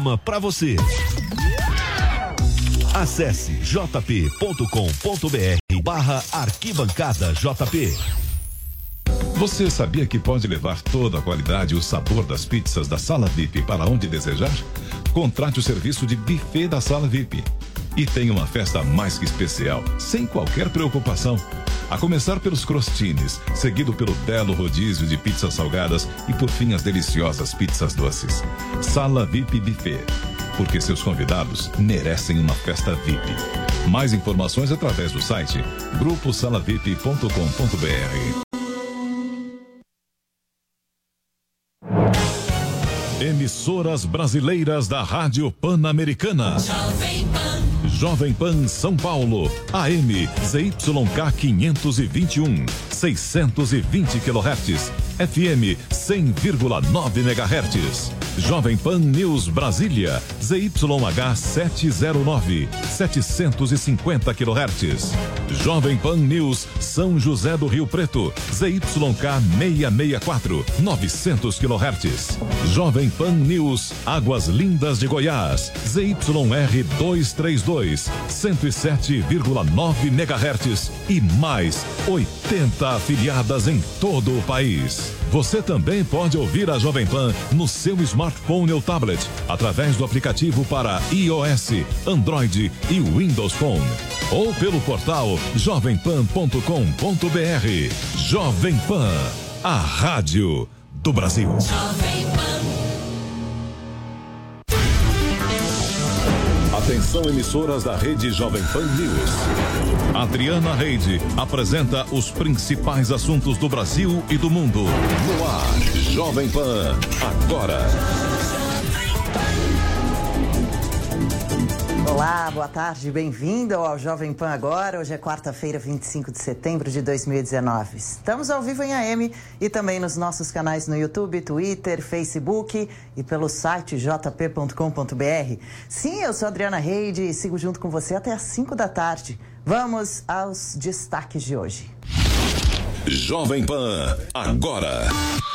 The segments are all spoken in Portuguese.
Para você. Acesse jp.com.br/arquibancada JP. Você sabia que pode levar toda a qualidade e o sabor das pizzas da Sala VIP para onde desejar? Contrate o serviço de buffet da Sala VIP e tenha uma festa mais que especial, sem qualquer preocupação. A começar pelos crostines, seguido pelo belo rodízio de pizzas salgadas e por fim as deliciosas pizzas doces. Sala VIP Buffet, porque seus convidados merecem uma festa VIP. Mais informações através do site gruposalavip.com.br. Emissoras brasileiras da Rádio Pan-Americana. Jovem Pan São Paulo, AM ZYK 521, 620 kHz, FM 100,9 MHz. Jovem Pan News Brasília, ZYH 709, 750 kHz. Jovem Pan News São José do Rio Preto, ZYK 664, 900 kHz. Jovem Pan News Águas Lindas de Goiás, ZYR 232, 107,9 MHz e mais 80 afiliadas em todo o país. Você também pode ouvir a Jovem Pan no seu smartphone ou tablet, através do aplicativo para iOS, Android e Windows Phone. Ou pelo portal jovempan.com.br. Jovem Pan, a rádio do Brasil. Jovem Pan. Atenção, emissoras da rede Jovem Pan News. Adriana Reide apresenta os principais assuntos do Brasil e do mundo. No ar, Jovem Pan, agora. Olá, boa tarde, bem-vindo ao Jovem Pan agora. Hoje é quarta-feira, 25 de setembro de 2019. Estamos ao vivo em AM e também nos nossos canais no YouTube, Twitter, Facebook e pelo site jp.com.br. Sim, eu sou Adriana Reide e sigo junto com você até às 5 da tarde. Vamos aos destaques de hoje. Jovem Pan, agora.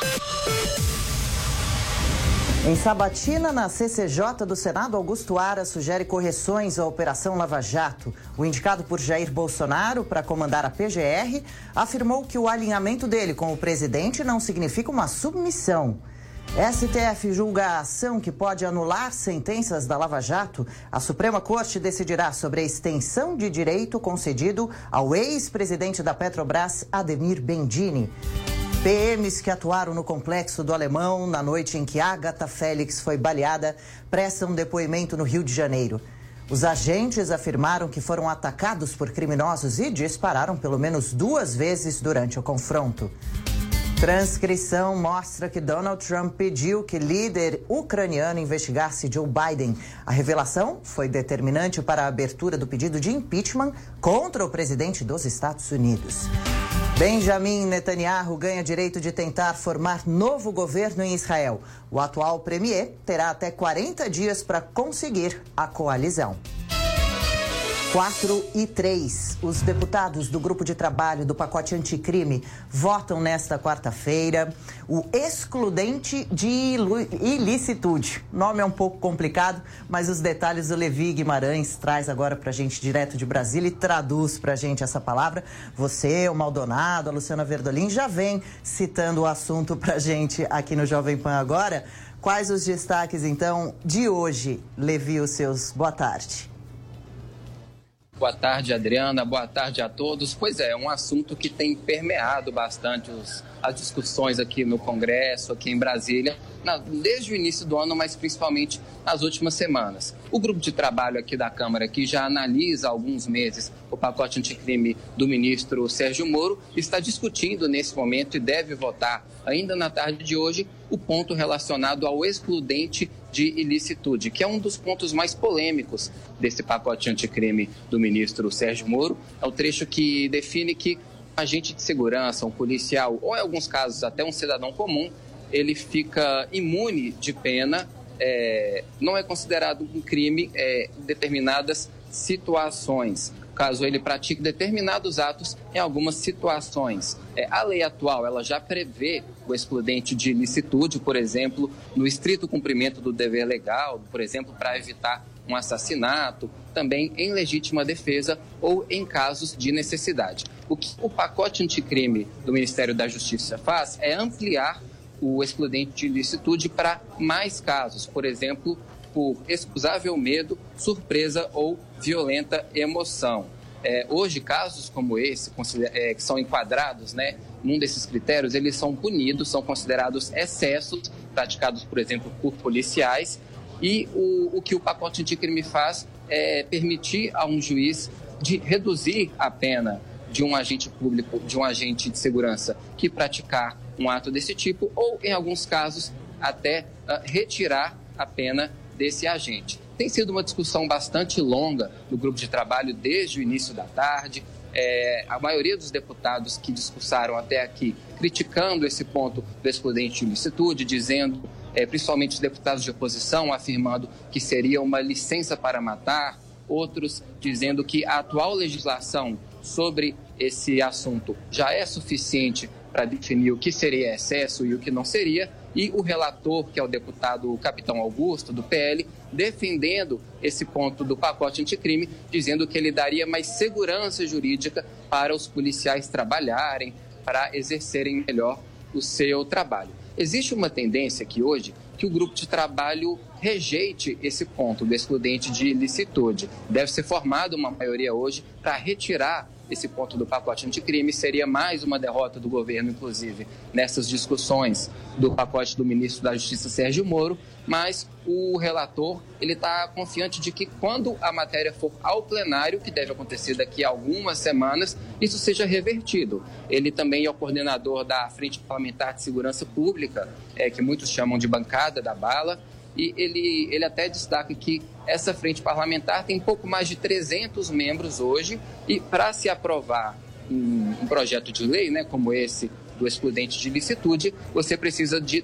Em sabatina, na CCJ do Senado, Augusto Aras sugere correções à Operação Lava Jato. O indicado por Jair Bolsonaro para comandar a PGR afirmou que o alinhamento dele com o presidente não significa uma submissão. STF julga a ação que pode anular sentenças da Lava Jato. A Suprema Corte decidirá sobre a extensão de direito concedido ao ex-presidente da Petrobras, Ademir Bendini. PMs que atuaram no Complexo do Alemão na noite em que Agatha Félix foi baleada prestam depoimento no Rio de Janeiro. Os agentes afirmaram que foram atacados por criminosos e dispararam pelo menos 2 vezes durante o confronto. Transcrição mostra que Donald Trump pediu que líder ucraniano investigasse Joe Biden. A revelação foi determinante para a abertura do pedido de impeachment contra o presidente dos Estados Unidos. Benjamin Netanyahu ganha direito de tentar formar novo governo em Israel. O atual premier terá até 40 dias para conseguir a coalizão. 4-3. Os deputados do grupo de trabalho do pacote anticrime votam nesta quarta-feira o excludente de ilicitude. O nome é um pouco complicado, mas os detalhes o Levi Guimarães traz agora pra gente direto de Brasília e traduz pra gente essa palavra. Você, o Maldonado, a Luciana Verdolim já vem citando o assunto pra gente aqui no Jovem Pan agora. Quais os destaques, então, de hoje? Levi, os seus. Boa tarde. Boa tarde, Adriana. Boa tarde a todos. Pois é, um assunto que tem permeado bastante as discussões aqui no Congresso, aqui em Brasília, desde o início do ano, mas principalmente nas últimas semanas. O grupo de trabalho aqui da Câmara, que já analisa há alguns meses o pacote anticrime do ministro Sérgio Moro, está discutindo nesse momento e deve votar ainda na tarde de hoje o ponto relacionado ao excludente de ilicitude, que é um dos pontos mais polêmicos desse pacote anticrime do ministro Sérgio Moro. É o trecho que define que um agente de segurança, um policial, ou em alguns casos até um cidadão comum, ele fica imune de pena, não é considerado um crime em determinadas situações. caso ele pratique determinados atos em algumas situações. A lei atual ela já prevê o excludente de ilicitude, por exemplo, no estrito cumprimento do dever legal, por exemplo, para evitar um assassinato, também em legítima defesa ou em casos de necessidade. O que o pacote anticrime do Ministério da Justiça faz é ampliar o excludente de ilicitude para mais casos, por exemplo, por excusável medo, surpresa ou violenta emoção. Hoje, casos como esse, que são enquadrados, num desses critérios, eles são punidos, são considerados excessos praticados, por exemplo, por policiais. E o que o pacote anticrime faz é permitir a um juiz de reduzir a pena de um agente público, de um agente de segurança que praticar um ato desse tipo, ou, em alguns casos, até retirar a pena desse agente. Tem sido uma discussão bastante longa no grupo de trabalho desde o início da tarde. A maioria dos deputados que discursaram até aqui criticando esse ponto do excludente de ilicitude, dizendo, principalmente os deputados de oposição, afirmando que seria uma licença para matar, outros dizendo que a atual legislação sobre esse assunto já é suficiente para definir o que seria excesso e o que não seria, e o relator, que é o deputado Capitão Augusto, do PL, defendendo esse ponto do pacote anticrime, dizendo que ele daria mais segurança jurídica para os policiais trabalharem, para exercerem melhor o seu trabalho. Existe uma tendência aqui hoje que o grupo de trabalho rejeite esse ponto do excludente de ilicitude. Deve ser formada uma maioria hoje para retirar esse ponto do pacote anticrime. Seria mais uma derrota do governo, inclusive, nessas discussões do pacote do ministro da Justiça, Sérgio Moro, mas o relator ele está confiante de que quando a matéria for ao plenário, que deve acontecer daqui a algumas semanas, isso seja revertido. Ele também é o coordenador da Frente Parlamentar de Segurança Pública, que muitos chamam de bancada da bala, e ele até destaca que essa frente parlamentar tem pouco mais de 300 membros hoje, e para se aprovar um projeto de lei, como esse do excludente de ilicitude, você precisa de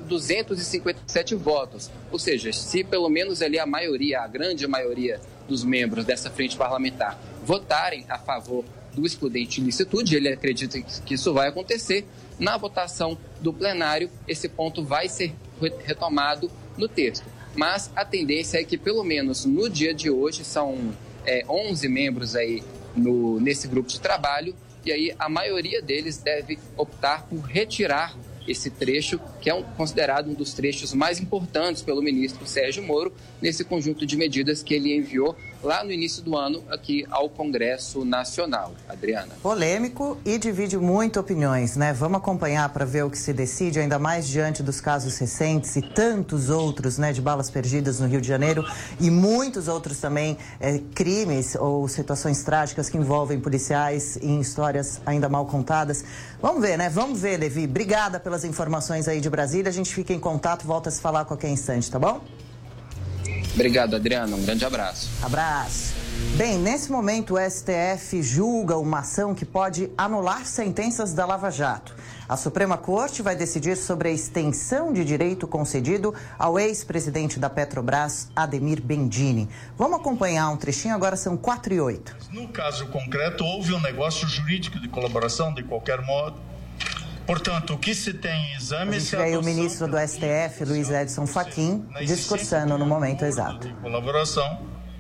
257 votos. Ou seja, se pelo menos ali a grande maioria dos membros dessa frente parlamentar votarem a favor do excludente de ilicitude, ele acredita que isso vai acontecer, na votação do plenário, esse ponto vai ser retomado no texto. Mas a tendência é que, pelo menos no dia de hoje, são 11 membros aí nesse grupo de trabalho, e aí a maioria deles deve optar por retirar esse trecho, que é considerado um dos trechos mais importantes pelo ministro Sérgio Moro, nesse conjunto de medidas que ele enviou lá no início do ano aqui ao Congresso Nacional. Adriana. Polêmico e divide muito opiniões, Vamos acompanhar para ver o que se decide, ainda mais diante dos casos recentes e tantos outros, de balas perdidas no Rio de Janeiro e muitos outros também crimes ou situações trágicas que envolvem policiais em histórias ainda mal contadas. Vamos ver, Vamos ver, Levi. Obrigada pelas informações aí de Brasília. A gente fica em contato, volta a se falar a qualquer instante, tá bom? Obrigado, Adriana. Um grande abraço. Abraço. Bem, nesse momento o STF julga uma ação que pode anular sentenças da Lava Jato. A Suprema Corte vai decidir sobre a extensão de direito concedido ao ex-presidente da Petrobras, Ademir Bendini. Vamos acompanhar um trechinho, agora são 4h08. No caso concreto, houve um negócio jurídico de colaboração, de qualquer modo. Portanto, o que se tem em exame... A gente vê aí o ministro do STF, Luiz Edson Fachin, discursando no momento exato. Colaboração,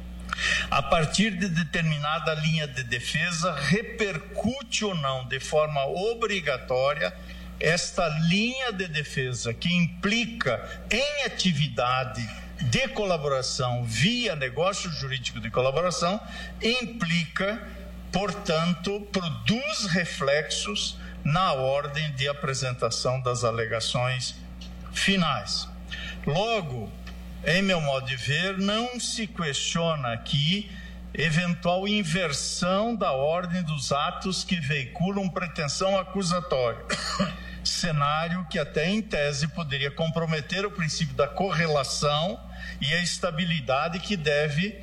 a partir de determinada linha de defesa, repercute ou não de forma obrigatória esta linha de defesa que implica em atividade de colaboração via negócio jurídico de colaboração, implica, portanto, produz reflexos na ordem de apresentação das alegações finais. Logo, em meu modo de ver, não se questiona aqui eventual inversão da ordem dos atos que veiculam pretensão acusatória, cenário que até em tese poderia comprometer o princípio da correlação e a estabilidade que deve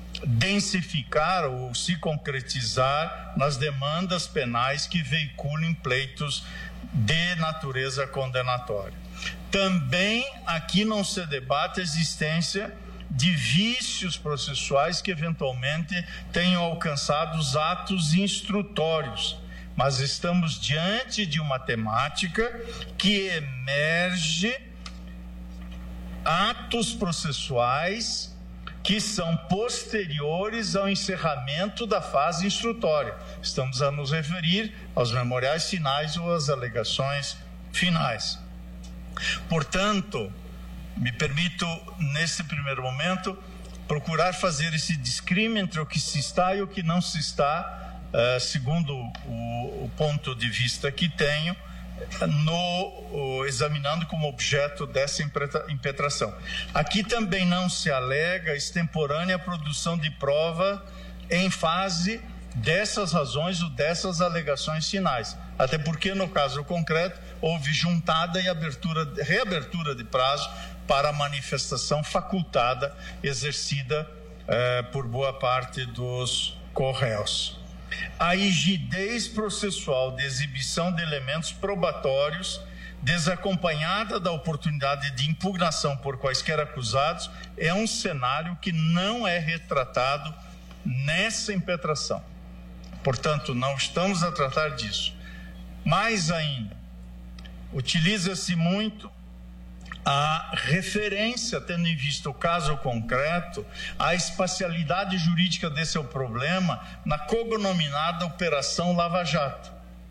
densificar ou se concretizar nas demandas penais que veiculem pleitos de natureza condenatória. Também aqui não se debate a existência de vícios processuais que eventualmente tenham alcançado os atos instrutórios. Mas estamos diante de uma temática que emerge atos processuais que são posteriores ao encerramento da fase instrutória. Estamos a nos referir aos memoriais finais ou às alegações finais. Portanto, me permito, nesse primeiro momento, procurar fazer esse discrime entre o que se está e o que não se está, segundo o ponto de vista que tenho, examinando como objeto dessa impetração. Aqui também não se alega extemporânea produção de prova em fase dessas razões ou dessas alegações finais, até porque no caso concreto houve juntada e reabertura de prazo para a manifestação facultada exercida por boa parte dos corréus. A rigidez processual de exibição de elementos probatórios, desacompanhada da oportunidade de impugnação por quaisquer acusados, é um cenário que não é retratado nessa impetração. Portanto, não estamos a tratar disso. Mais ainda, utiliza-se muito a referência, tendo em vista o caso concreto, a espacialidade jurídica desse é o problema, na cognominada Operação Lava Jato.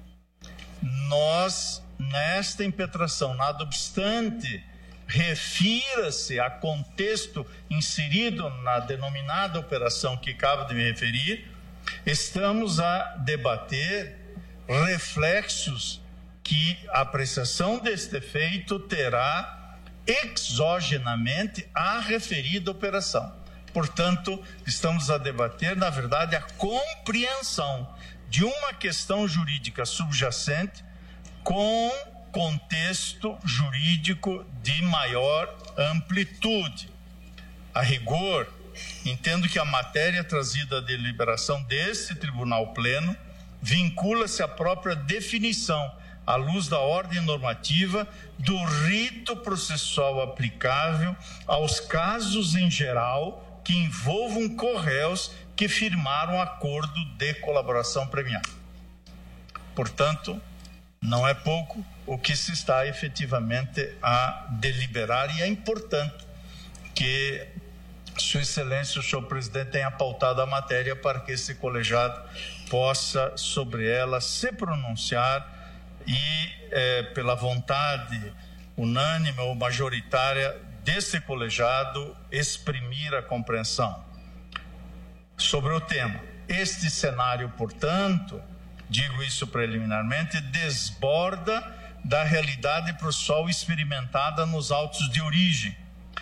Nós, nesta impetração, nada obstante, refira-se a contexto inserido na denominada operação que acabo de me referir, estamos a debater reflexos que a apreciação deste efeito terá exogenamente à referida operação. Portanto, estamos a debater, na verdade, a compreensão de uma questão jurídica subjacente com contexto jurídico de maior amplitude. A rigor, entendo que a matéria trazida à deliberação deste Tribunal Pleno vincula-se à própria definição, à luz da ordem normativa, do rito processual aplicável aos casos em geral que envolvam corréus que firmaram acordo de colaboração premiada. Portanto, não é pouco o que se está efetivamente a deliberar, e é importante que Sua Excelência, o senhor presidente, tenha pautado a matéria para que esse colegiado possa, sobre ela, se pronunciar e, pela vontade unânime ou majoritária desse colegiado, exprimir a compreensão sobre o tema. Este cenário, portanto, digo isso preliminarmente, desborda da realidade processual experimentada nos autos de origem,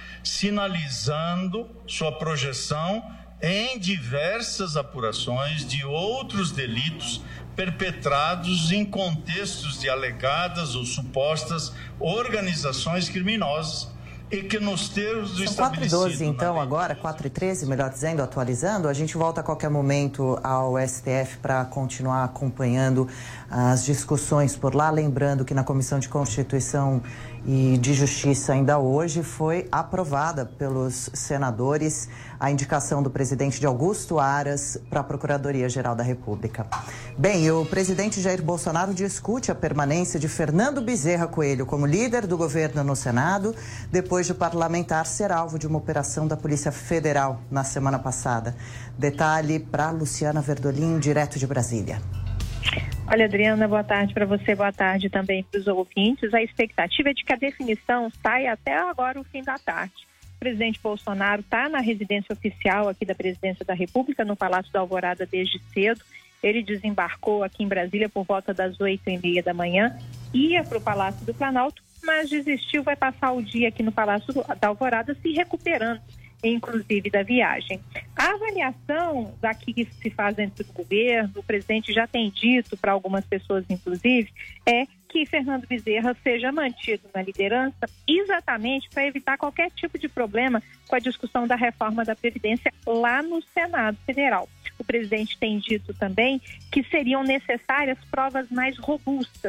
sinalizando sua projeção em diversas apurações de outros delitos perpetrados em contextos de alegadas ou supostas organizações criminosas e que nos termos do estabelecido... São 4h12, então, agora, 4h13, melhor dizendo, atualizando. A gente volta a qualquer momento ao STF para continuar acompanhando as discussões por lá. Lembrando que na Comissão de Constituição e de Justiça, ainda hoje, foi aprovada pelos senadores a indicação do presidente de Augusto Aras para a Procuradoria-Geral da República. Bem, o presidente Jair Bolsonaro discute a permanência de Fernando Bezerra Coelho como líder do governo no Senado, depois de o parlamentar ser alvo de uma operação da Polícia Federal na semana passada. Detalhe para Luciana Verdolim, direto de Brasília. Olha, Adriana, boa tarde para você, boa tarde também para os ouvintes. A expectativa é de que a definição saia até agora, o fim da tarde. O presidente Bolsonaro está na residência oficial aqui da Presidência da República, no Palácio da Alvorada, desde cedo. Ele desembarcou aqui em Brasília por volta das 8h30 da manhã, ia para o Palácio do Planalto, mas desistiu, vai passar o dia aqui no Palácio da Alvorada se recuperando, inclusive da viagem. A avaliação daqui que se faz dentro do governo, o presidente já tem dito para algumas pessoas, inclusive, é que Fernando Bezerra seja mantido na liderança exatamente para evitar qualquer tipo de problema com a discussão da reforma da Previdência lá no Senado Federal. O presidente tem dito também que seriam necessárias provas mais robustas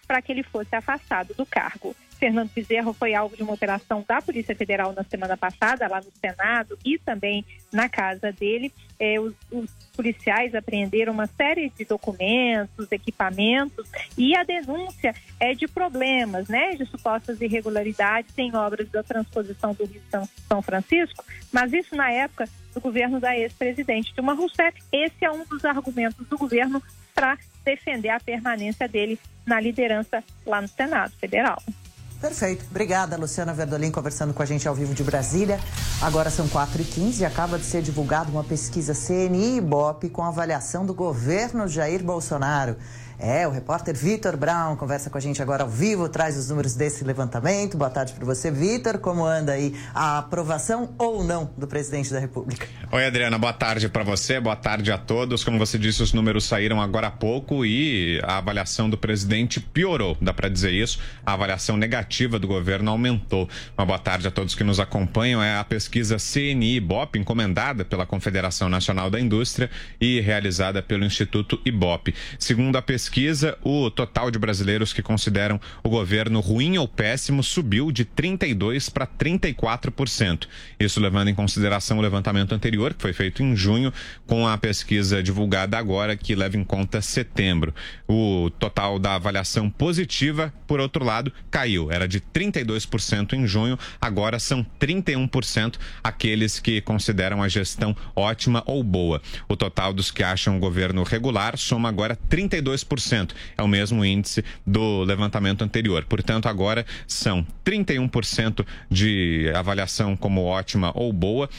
para que ele fosse afastado do cargo. Fernando Bezerra foi alvo de uma operação da Polícia Federal na semana passada, lá no Senado e também na casa dele. Os policiais apreenderam uma série de documentos, equipamentos, e a denúncia é de problemas, né, de supostas irregularidades em obras da transposição do Rio São Francisco, mas isso na época do governo da ex-presidente Dilma Rousseff. Esse é um dos argumentos do governo para defender a permanência dele na liderança lá no Senado Federal. Perfeito. Obrigada, Luciana Verdolim, conversando com a gente ao vivo de Brasília. Agora são 4h15 e acaba de ser divulgada uma pesquisa CNI-Ibope com avaliação do governo Jair Bolsonaro. O repórter Vitor Brown conversa com a gente agora ao vivo, traz os números desse levantamento. Boa tarde para você, Vitor. Como anda aí a aprovação ou não do presidente da República? Oi, Adriana. Boa tarde para você, boa tarde a todos. Como você disse, os números saíram agora há pouco e a avaliação do presidente piorou, dá para dizer isso. A avaliação negativa do governo aumentou. Uma boa tarde a todos que nos acompanham. É a pesquisa CNI-Ibope, encomendada pela Confederação Nacional da Indústria e realizada pelo Instituto Ibope. Segundo a pesquisa, o total de brasileiros que consideram o governo ruim ou péssimo subiu de 32% para 34%. Isso levando em consideração o levantamento anterior, que foi feito em junho, com a pesquisa divulgada agora, que leva em conta setembro. O total da avaliação positiva, por outro lado, caiu. Era de 32% em junho, agora são 31% aqueles que consideram a gestão ótima ou boa. O total dos que acham o governo regular soma agora 32%. É o mesmo índice do levantamento anterior. Portanto, agora são 31% de avaliação como ótima ou boa,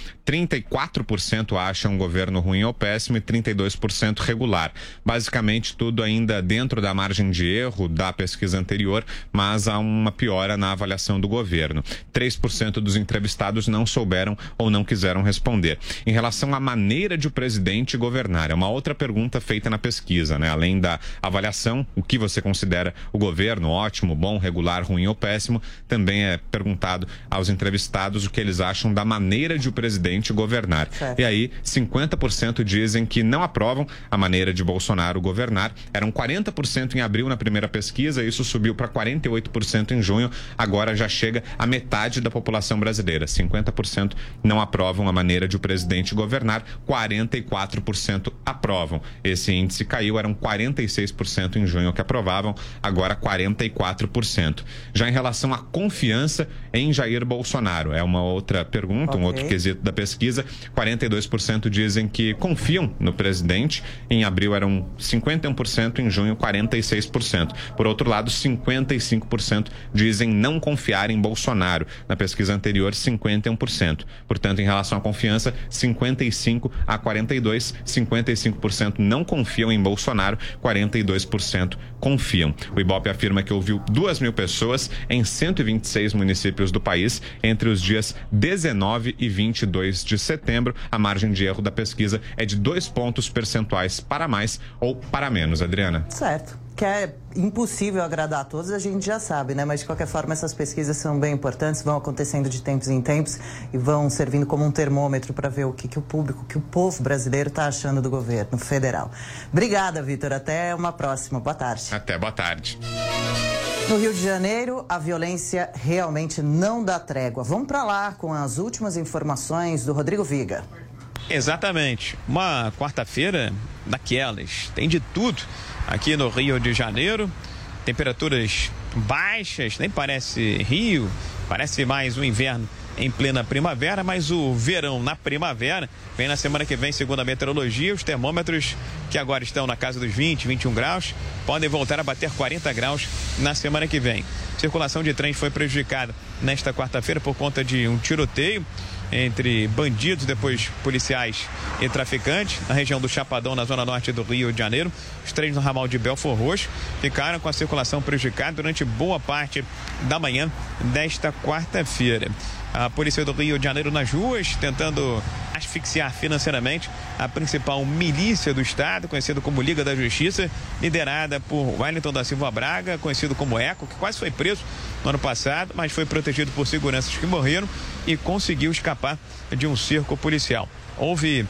34% acham um governo ruim ou péssimo e 32% regular. Basicamente, tudo ainda dentro da margem de erro da pesquisa anterior, mas há uma piora na avaliação do governo. 3% dos entrevistados não souberam ou não quiseram responder. Em relação à maneira de o presidente governar, é uma outra pergunta feita na pesquisa, né? Além da avaliação, o que você considera o governo ótimo, bom, regular, ruim ou péssimo, também é perguntado aos entrevistados o que eles acham da maneira de o presidente governar. Certo. E aí, 50% dizem que não aprovam a maneira de Bolsonaro governar. Eram 40% em abril na primeira pesquisa, isso subiu para 48% em junho, agora já chega a metade da população brasileira. 50% não aprovam a maneira de o presidente governar, 44% aprovam. Esse índice caiu, eram 46% em junho que aprovavam, agora 44%. Já em relação à confiança em Jair Bolsonaro, é uma outra pergunta, um outro quesito da pesquisa. 42% dizem que confiam no presidente, em abril eram 51%, em junho 46%. Por outro lado, 55% dizem não confiar em Bolsonaro. Na pesquisa anterior, 51%. Portanto, em relação à confiança, 55 a 42, 55% não confiam em Bolsonaro, 42% confiam. O Ibope afirma que ouviu 2.000 pessoas em 126 municípios do país entre os dias 19 e 22 de setembro. A margem de erro da pesquisa é de 2 pontos percentuais para mais ou para menos, Adriana. Certo. Que é impossível agradar a todos, a gente já sabe, né? Mas, de qualquer forma, essas pesquisas são bem importantes, vão acontecendo de tempos em tempos e vão servindo como um termômetro para ver o que o público, o que o povo brasileiro está achando do governo federal. Obrigada, Vitor. Até uma próxima. Boa tarde. Até, boa tarde. No Rio de Janeiro, a violência realmente não dá trégua. Vamos para lá com as últimas informações do Rodrigo Viga. Exatamente. Uma quarta-feira daquelas. Tem de tudo aqui no Rio de Janeiro. Temperaturas baixas, nem parece Rio, parece mais um inverno em plena primavera, mas o verão na primavera vem na semana que vem, segundo a meteorologia. Os termômetros, que agora estão na casa dos 20, 21 graus, podem voltar a bater 40 graus na semana que vem. Circulação de trens foi prejudicada nesta quarta-feira por conta de um tiroteio entre bandidos, depois policiais e traficantes, na região do Chapadão, na zona norte do Rio de Janeiro. Os trens no ramal de Belfor Roxo ficaram com a circulação prejudicada durante boa parte da manhã desta quarta-feira. A polícia do Rio de Janeiro nas ruas, tentando asfixiar financeiramente a principal milícia do estado, conhecida como Liga da Justiça, liderada por Wellington da Silva Braga, conhecido como Eco, que quase foi preso no ano passado, mas foi protegido por seguranças que morreram e conseguiu escapar de um cerco policial. Houve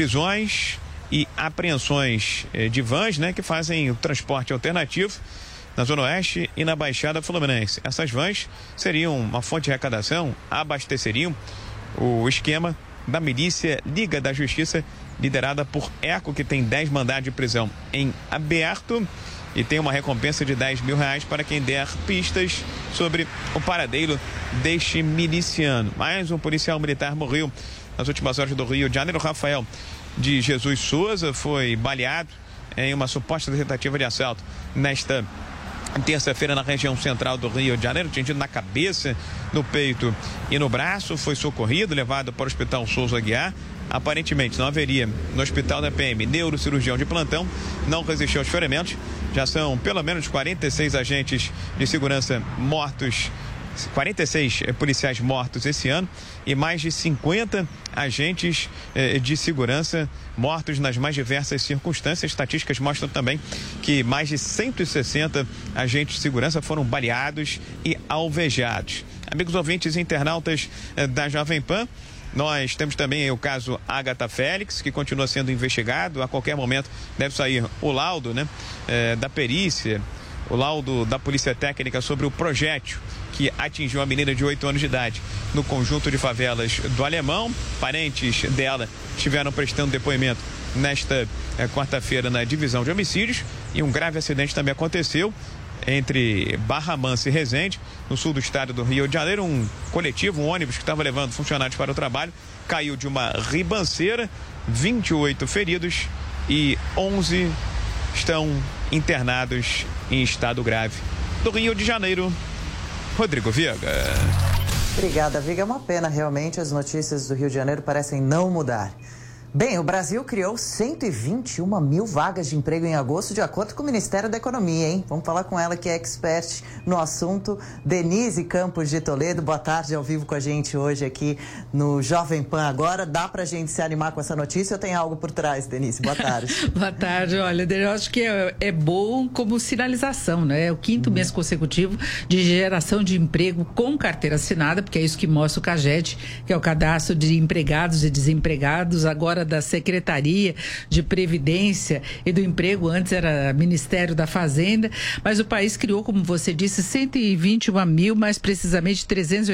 prisões e apreensões de vans, né, que fazem o transporte alternativo na Zona Oeste e na Baixada Fluminense. Essas vans seriam uma fonte de arrecadação, abasteceriam o esquema da milícia Liga da Justiça, liderada por Eco, que tem 10 mandados de prisão em aberto e tem uma recompensa de R$10 mil para quem der pistas sobre o paradeiro deste miliciano. Mais um policial militar morreu nas últimas horas do Rio de Janeiro. Rafael de Jesus Souza foi baleado em uma suposta tentativa de assalto nesta terça-feira na região central do Rio de Janeiro, atingido na cabeça, no peito e no braço. Foi socorrido, levado para o Hospital Souza Aguiar. Aparentemente não haveria no hospital da PM neurocirurgião de plantão, não resistiu aos ferimentos. Já são pelo menos 46 agentes de segurança mortos, 46 policiais mortos esse ano e mais de 50 agentes de segurança mortos nas mais diversas circunstâncias. Estatísticas mostram também que mais de 160 agentes de segurança foram baleados e alvejados. Amigos ouvintes e internautas da Jovem Pan, nós temos também o caso Agatha Félix, que continua sendo investigado. A qualquer momento deve sair o laudo, da perícia, o laudo da Polícia Técnica sobre o projétil que atingiu a menina de 8 anos de idade no conjunto de favelas do Alemão. Parentes dela estiveram prestando depoimento nesta quarta-feira na divisão de homicídios, e um grave acidente também aconteceu entre Barra Mansa e Resende, no sul do estado do Rio de Janeiro. Um coletivo, um ônibus que estava levando funcionários para o trabalho, caiu de uma ribanceira, 28 feridos e 11 estão internados em estado grave. Do Rio de Janeiro, Rodrigo Viega. Obrigada, Viga. É uma pena, realmente, as notícias do Rio de Janeiro parecem não mudar. Bem, o Brasil criou 121 mil vagas de emprego em agosto, de acordo com o Ministério da Economia, hein? Vamos falar com ela, que é expert no assunto, Denise Campos de Toledo. Boa tarde, ao vivo com a gente hoje aqui no Jovem Pan Agora. Dá pra gente se animar com essa notícia ou tem algo por trás, Denise? Boa tarde. Boa tarde. Olha, eu acho que é bom como sinalização, né? É o quinto mês consecutivo de geração de emprego com carteira assinada, porque é isso que mostra o CAGED, que é o Cadastro de Empregados e Desempregados, agora da Secretaria de Previdência e do Emprego, antes era Ministério da Fazenda, mas o país criou, como você disse, 121 mil, mais precisamente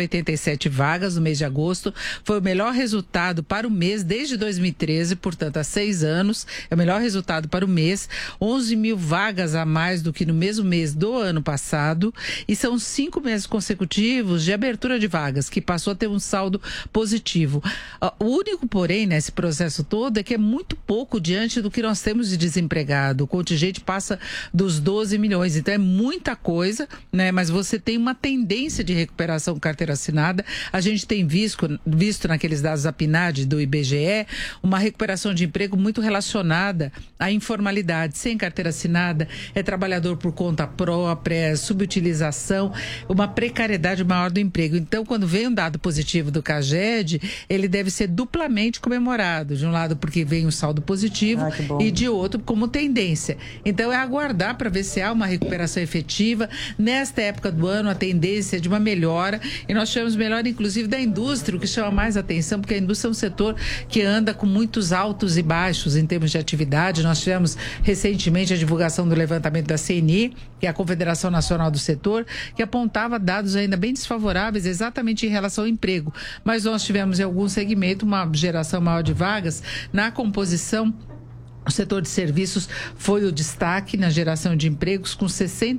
387 vagas no mês de agosto. Foi o melhor resultado para o mês desde 2013, portanto, há 6 anos, é o melhor resultado para o mês, 11 mil vagas a mais do que no mesmo mês do ano passado, e são 5 meses consecutivos de abertura de vagas, que passou a ter um saldo positivo. O único, porém, nesse processo todo é que é muito pouco diante do que nós temos de desempregado. O contingente passa dos 12 milhões, então é muita coisa, né? Mas você tem uma tendência de recuperação com carteira assinada. A gente tem visto naqueles dados da PNAD, do IBGE, uma recuperação de emprego muito relacionada à informalidade. Sem carteira assinada, é trabalhador por conta própria, é subutilização, uma precariedade maior do emprego. Então, quando vem um dado positivo do CAGED, ele deve ser duplamente comemorado. De um lado porque vem um saldo positivo e de outro como tendência. Então é aguardar para ver se há uma recuperação efetiva. Nesta época do ano a tendência é de uma melhora, e nós tivemos melhora inclusive da indústria, o que chama mais atenção, porque a indústria é um setor que anda com muitos altos e baixos em termos de atividade. Nós tivemos recentemente a divulgação do levantamento da CNI, que é a Confederação Nacional do Setor, que apontava dados ainda bem desfavoráveis exatamente em relação ao emprego, mas nós tivemos em algum segmento uma geração maior de vagas. Na composição, o setor de serviços foi o destaque na geração de empregos, com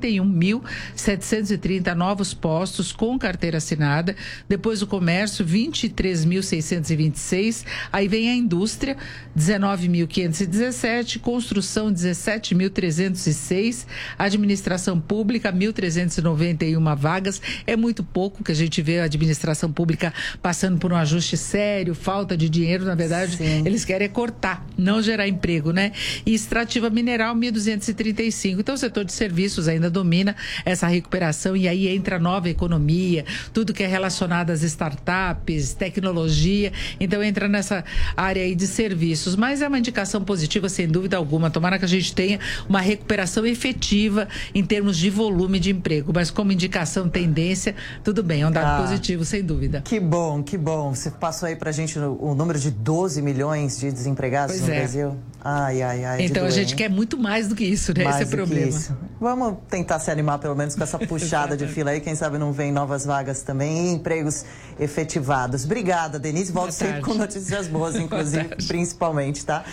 61.730 novos postos com carteira assinada. Depois o comércio, 23.626. Aí vem a indústria, 19.517. Construção, 17.306. Administração pública, 1.391 vagas. É muito pouco que a gente vê a administração pública passando por um ajuste sério, falta de dinheiro. Na verdade, sim, eles querem cortar, não gerar emprego, né? E extrativa mineral, 1.235. Então o setor de serviços ainda domina essa recuperação, e aí entra a nova economia, tudo que é relacionado às startups, tecnologia, então entra nessa área aí de serviços. Mas é uma indicação positiva, sem dúvida alguma. Tomara que a gente tenha uma recuperação efetiva em termos de volume de emprego, mas como indicação, tendência, tudo bem, é um dado positivo, sem dúvida. Que bom. Você passou aí pra gente o número de 12 milhões de desempregados no Brasil. Então a gente quer muito mais do que isso, né? Esse é o problema. Vamos tentar se animar pelo menos com essa puxada de fila aí. Quem sabe não vem novas vagas também e empregos efetivados. Obrigada, Denise. Volto sempre com notícias boas, inclusive, principalmente, tá?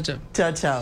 Tchau.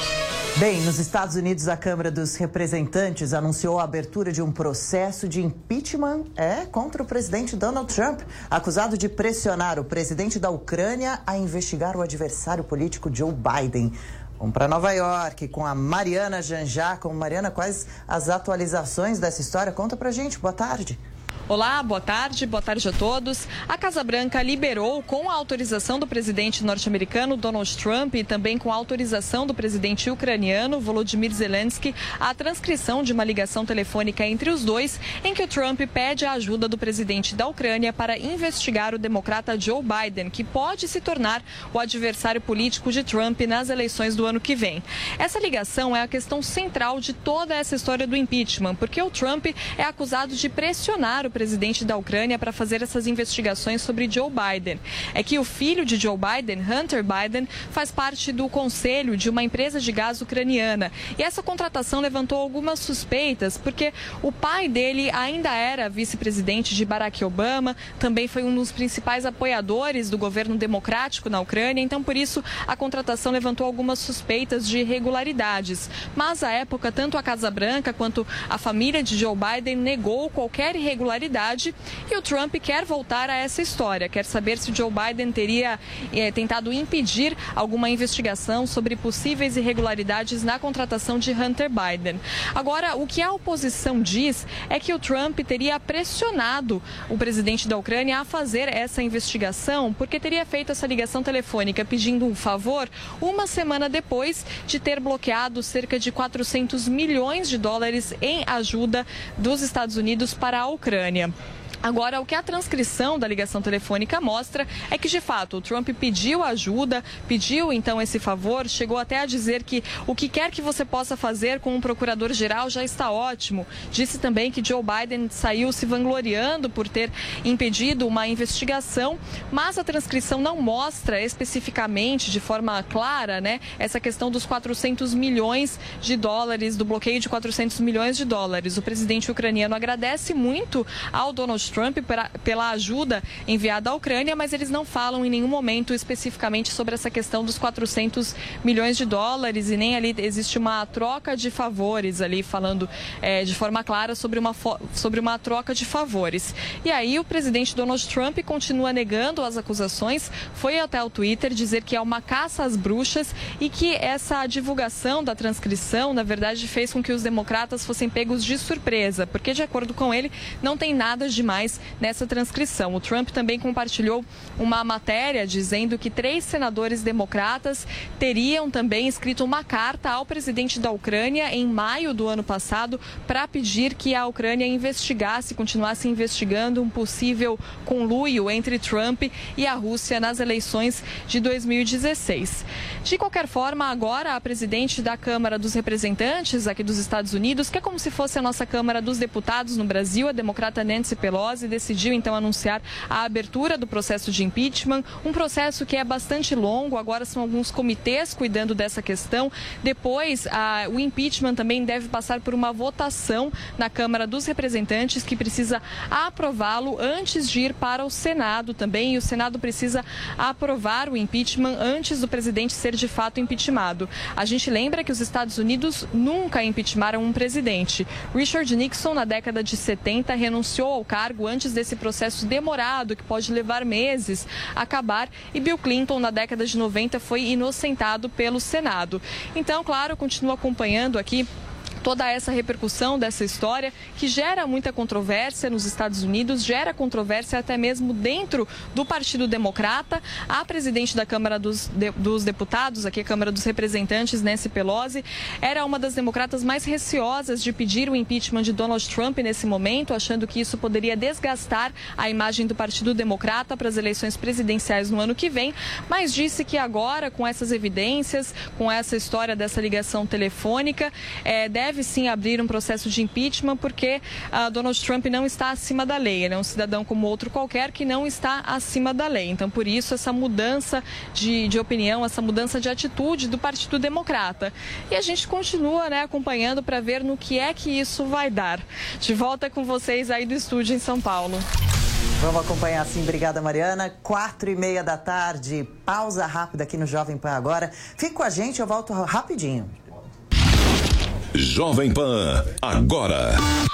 Bem, nos Estados Unidos, a Câmara dos Representantes anunciou a abertura de um processo de impeachment contra o presidente Donald Trump, acusado de pressionar o presidente da Ucrânia a investigar o adversário político Joe Biden. Vamos para Nova York com a Mariana Janjá. Mariana, quais as atualizações dessa história? Conta pra gente. Boa tarde. Olá, boa tarde a todos. A Casa Branca liberou, com a autorização do presidente norte-americano Donald Trump e também com a autorização do presidente ucraniano Volodymyr Zelensky, a transcrição de uma ligação telefônica entre os dois, em que o Trump pede a ajuda do presidente da Ucrânia para investigar o democrata Joe Biden, que pode se tornar o adversário político de Trump nas eleições do ano que vem. Essa ligação é a questão central de toda essa história do impeachment, porque o Trump é acusado de pressionar o presidente da Ucrânia para fazer essas investigações sobre Joe Biden. É que o filho de Joe Biden, Hunter Biden, faz parte do conselho de uma empresa de gás ucraniana. E essa contratação levantou algumas suspeitas, porque o pai dele ainda era vice-presidente de Barack Obama, também foi um dos principais apoiadores do governo democrático na Ucrânia, então por isso a contratação levantou algumas suspeitas de irregularidades. Mas à época, tanto a Casa Branca quanto a família de Joe Biden negou qualquer irregularidade. E o Trump quer voltar a essa história, quer saber se Joe Biden teria tentado impedir alguma investigação sobre possíveis irregularidades na contratação de Hunter Biden. Agora, o que a oposição diz é que o Trump teria pressionado o presidente da Ucrânia a fazer essa investigação, porque teria feito essa ligação telefônica pedindo um favor uma semana depois de ter bloqueado cerca de 400 milhões de dólares em ajuda dos Estados Unidos para a Ucrânia. Agora, o que a transcrição da ligação telefônica mostra é que, de fato, o Trump pediu ajuda, pediu, então, esse favor, chegou até a dizer que o que quer que você possa fazer com um procurador-geral já está ótimo. Disse também que Joe Biden saiu se vangloriando por ter impedido uma investigação, mas a transcrição não mostra especificamente, de forma clara, essa questão dos 400 milhões de dólares, do bloqueio de 400 milhões de dólares. O presidente ucraniano agradece muito ao Donald Trump pela ajuda enviada à Ucrânia, mas eles não falam em nenhum momento especificamente sobre essa questão dos 400 milhões de dólares e nem ali existe uma troca de favores ali, falando de forma clara sobre uma troca de favores. E aí o presidente Donald Trump continua negando as acusações, foi até o Twitter dizer que é uma caça às bruxas e que essa divulgação da transcrição, na verdade, fez com que os democratas fossem pegos de surpresa, porque, de acordo com ele, não tem nada demais nessa transcrição. O Trump também compartilhou uma matéria dizendo que 3 senadores democratas teriam também escrito uma carta ao presidente da Ucrânia em maio do ano passado para pedir que a Ucrânia continuasse investigando um possível conluio entre Trump e a Rússia nas eleições de 2016. De qualquer forma, agora a presidente da Câmara dos Representantes aqui dos Estados Unidos, que é como se fosse a nossa Câmara dos Deputados no Brasil, a democrata Nancy Pelosi, decidiu então anunciar a abertura do processo de impeachment, um processo que é bastante longo, agora são alguns comitês cuidando dessa questão. Depois, o impeachment também deve passar por uma votação na Câmara dos Representantes, que precisa aprová-lo antes de ir para o Senado também, e o Senado precisa aprovar o impeachment antes do presidente ser de fato impeachmentado. A gente lembra que os Estados Unidos nunca impeachmentaram um presidente. Richard Nixon, na década de 70, renunciou ao cargo antes desse processo demorado, que pode levar meses a acabar, e Bill Clinton, na década de 90, foi inocentado pelo Senado. Então, claro, continuo acompanhando aqui toda essa repercussão dessa história que gera muita controvérsia nos Estados Unidos, gera controvérsia até mesmo dentro do Partido Democrata. A presidente da Câmara dos Deputados, aqui a Câmara dos Representantes, Nancy Pelosi, era uma das democratas mais receosas de pedir o impeachment de Donald Trump nesse momento, achando que isso poderia desgastar a imagem do Partido Democrata para as eleições presidenciais no ano que vem, mas disse que agora, com essas evidências, com essa história dessa ligação telefônica, deve deve sim abrir um processo de impeachment, porque Donald Trump não está acima da lei. Ele é um cidadão como outro qualquer que não está acima da lei. Então, por isso, essa mudança de opinião, essa mudança de atitude do Partido Democrata. E a gente continua, né, acompanhando para ver no que é que isso vai dar. De volta com vocês aí do estúdio em São Paulo. Vamos acompanhar sim, obrigada Mariana. 4:30 da tarde, pausa rápida aqui no Jovem Pan agora. Fique com a gente, eu volto rapidinho. Jovem Pan, agora.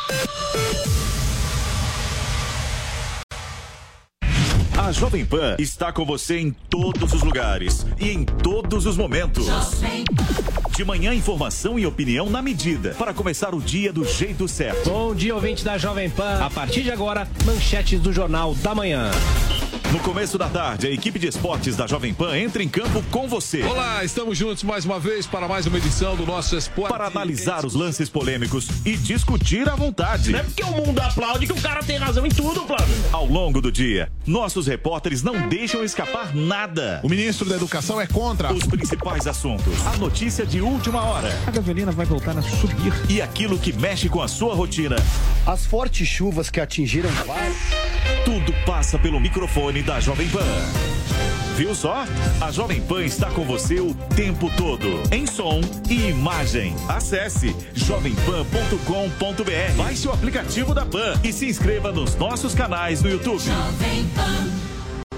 A Jovem Pan está com você em todos os lugares e em todos os momentos. De manhã, informação e opinião na medida, para começar o dia do jeito certo. Bom dia, ouvinte da Jovem Pan. A partir de agora, manchetes do Jornal da Manhã. No começo da tarde, a equipe de esportes da Jovem Pan entra em campo com você. Olá, estamos juntos mais uma vez para mais uma edição do nosso Esporte. Para analisar os lances polêmicos e discutir à vontade. Não é porque o mundo aplaude que o cara tem razão em tudo, Flávio. Ao longo do dia, nossos repórteres não deixam escapar nada. O ministro da Educação é contra os principais assuntos. A notícia de última hora. A gasolina vai voltar a subir. E aquilo que mexe com a sua rotina. As fortes chuvas que atingiram vários. Tudo passa pelo microfone da Jovem Pan. Viu só? A Jovem Pan está com você o tempo todo, em som e imagem. Acesse jovempan.com.br. Baixe o aplicativo da Pan e se inscreva nos nossos canais no YouTube. Jovem Pan.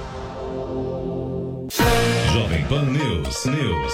Jovem Pan News.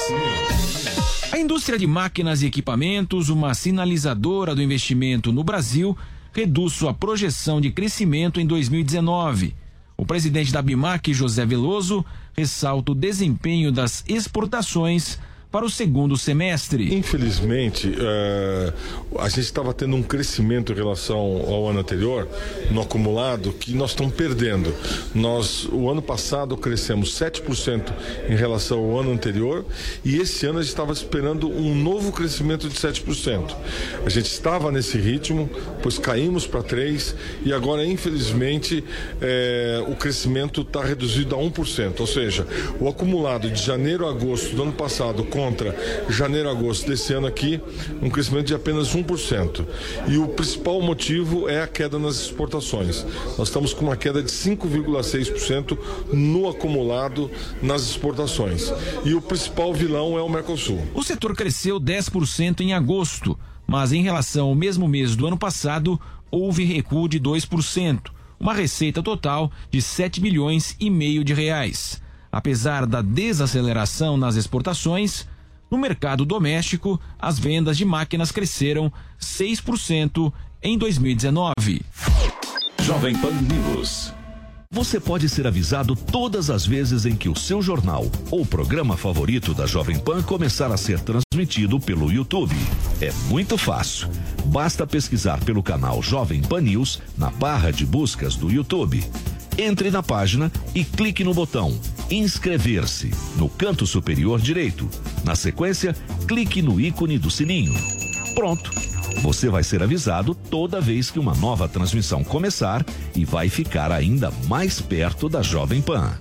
A indústria de máquinas e equipamentos, uma sinalizadora do investimento no Brasil, reduz sua projeção de crescimento em 2019. O presidente da BIMAC, José Veloso, ressalta o desempenho das exportações para o segundo semestre. Infelizmente, a gente estava tendo um crescimento em relação ao ano anterior, no acumulado, que nós estamos perdendo. O ano passado, crescemos 7% em relação ao ano anterior e esse ano a gente estava esperando um novo crescimento de 7%. A gente estava nesse ritmo, pois caímos para 3% e agora, infelizmente, o crescimento está reduzido a 1%. Ou seja, o acumulado de janeiro a agosto do ano passado contra janeiro a agosto desse ano aqui, um crescimento de apenas 1%. E o principal motivo é a queda nas exportações. Nós estamos com uma queda de 5,6% no acumulado nas exportações. E o principal vilão é o Mercosul. O setor cresceu 10% em agosto, mas em relação ao mesmo mês do ano passado, houve recuo de 2%, uma receita total de 7,5 bilhões de reais. Apesar da desaceleração nas exportações, no mercado doméstico, as vendas de máquinas cresceram 6% em 2019. Jovem Pan News. Você pode ser avisado todas as vezes em que o seu jornal ou programa favorito da Jovem Pan começar a ser transmitido pelo YouTube. É muito fácil. Basta pesquisar pelo canal Jovem Pan News na barra de buscas do YouTube. Entre na página e clique no botão inscrever-se no canto superior direito. Na sequência, clique no ícone do sininho. Pronto! Você vai ser avisado toda vez que uma nova transmissão começar e vai ficar ainda mais perto da Jovem Pan.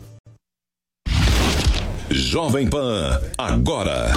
Jovem Pan, agora.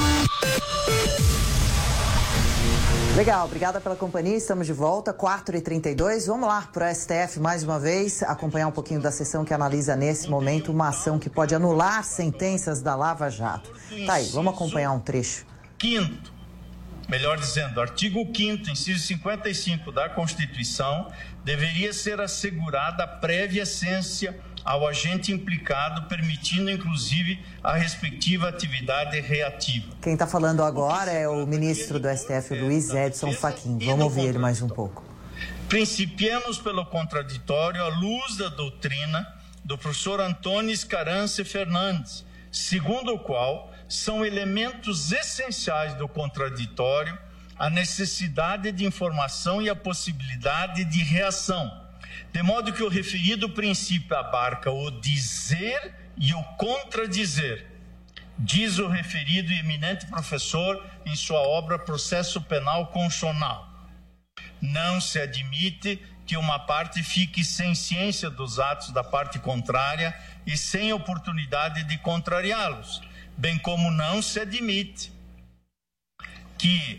Legal, obrigada pela companhia, estamos de volta, 4h32, vamos lá para o STF mais uma vez, acompanhar um pouquinho da sessão que analisa nesse momento uma ação que pode anular sentenças da Lava Jato. Tá aí, vamos acompanhar um trecho. Melhor dizendo, artigo 5º, inciso 55 da Constituição, deveria ser assegurada a prévia ciência ao agente implicado, permitindo inclusive a respectiva atividade reativa. Quem está falando agora é o ministro do STF, Luiz Edson Fachin. Vamos ouvir ele mais um pouco. Principiemos pelo contraditório à luz da doutrina do professor Antônio Escarance Fernandes, segundo o qual são elementos essenciais do contraditório a necessidade de informação e a possibilidade de reação, de modo que o referido princípio abarca o dizer e o contradizer, diz o referido e eminente professor em sua obra Processo Penal Constitucional. Não se admite que uma parte fique sem ciência dos atos da parte contrária e sem oportunidade de contrariá-los, bem como não se admite que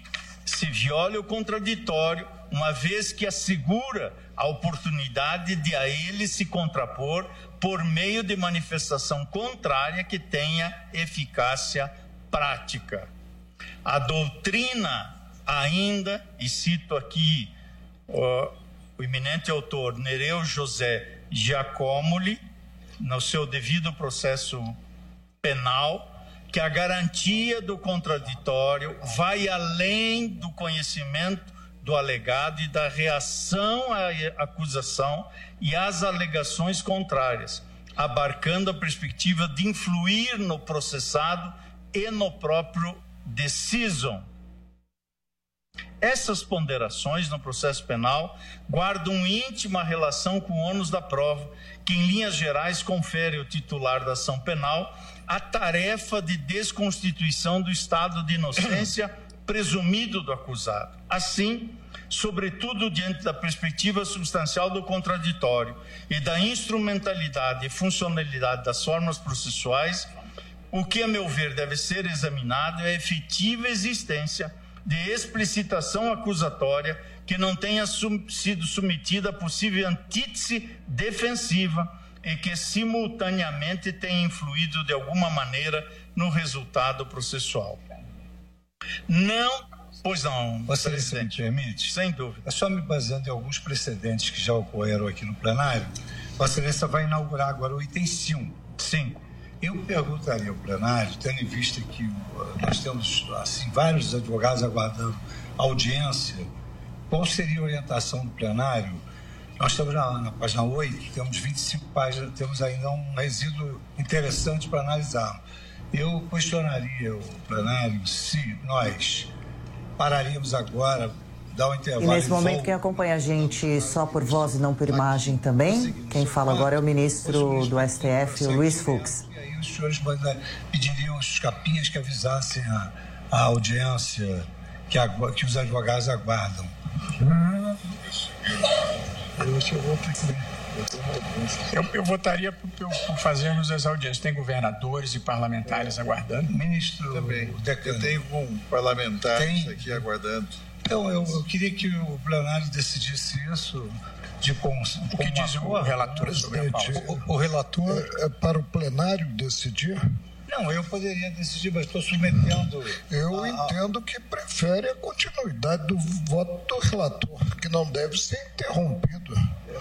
se viola o contraditório, uma vez que assegura a oportunidade de a ele se contrapor por meio de manifestação contrária que tenha eficácia prática. A doutrina ainda, e cito aqui o eminente autor Nereu José Giacomoli, no seu devido processo penal, que a garantia do contraditório vai além do conhecimento do alegado e da reação à acusação e às alegações contrárias, abarcando a perspectiva de influir no processado e no próprio decisum. Essas ponderações no processo penal guardam íntima relação com o ônus da prova, que em linhas gerais confere ao titular da ação penal a tarefa de desconstituição do estado de inocência presumido do acusado. Assim, sobretudo diante da perspectiva substancial do contraditório e da instrumentalidade e funcionalidade das formas processuais, o que, a meu ver, deve ser examinado é a efetiva existência de explicitação acusatória que não tenha sido submetida a possível antítese defensiva e que simultaneamente tenha influído de alguma maneira no resultado processual. Não, pois não, Excelência, me permite? Sem dúvida. Só me baseando em alguns precedentes que já ocorreram aqui no plenário, Vossa Excelência vai inaugurar agora o item 5. Eu perguntaria ao plenário, tendo em vista que nós temos assim, vários advogados aguardando audiência, qual seria a orientação do plenário? Nós estamos na página 8, temos 25 páginas, temos ainda um resíduo interessante para analisar. Eu questionaria o plenário se nós pararíamos agora, dar um intervalo. E nesse momento, quem acompanha a gente só por voz e não por imagem também, quem fala agora é o ministro do STF, o Luiz Fux. E aí os senhores pediriam os capinhas que avisassem a audiência que os advogados aguardam. Eu votaria por fazermos as audiências. Tem governadores e parlamentares aguardando. Ministro, também. Eu tenho um parlamentar aqui aguardando. Então, eu queria que o plenário decidisse isso. O que diz o relator sobre a pauta? O relator é para o plenário decidir? Não, eu poderia decidir, mas estou submetendo... Eu entendo que prefere a continuidade do voto do relator, que não deve ser interrompido.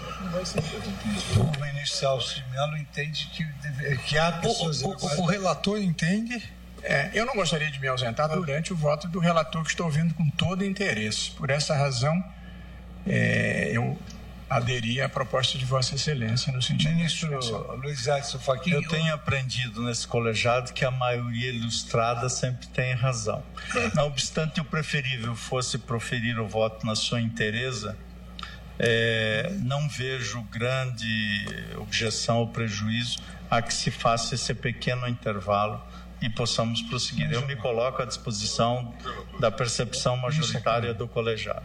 O ministro Celso de Mello entende que há pessoas... O relator entende... eu não gostaria de me ausentar durante o voto do relator, que estou ouvindo com todo interesse. Por essa razão, eu aderir à proposta de Vossa Excelência no sentido... Ministro Luiz Edson Fachin... Eu tenho aprendido nesse colegiado que a maioria ilustrada sempre tem razão. Não obstante o preferível fosse proferir o voto na sua inteireza, não vejo grande objeção ou prejuízo a que se faça esse pequeno intervalo e possamos prosseguir. Eu me coloco à disposição da percepção majoritária do colegiado.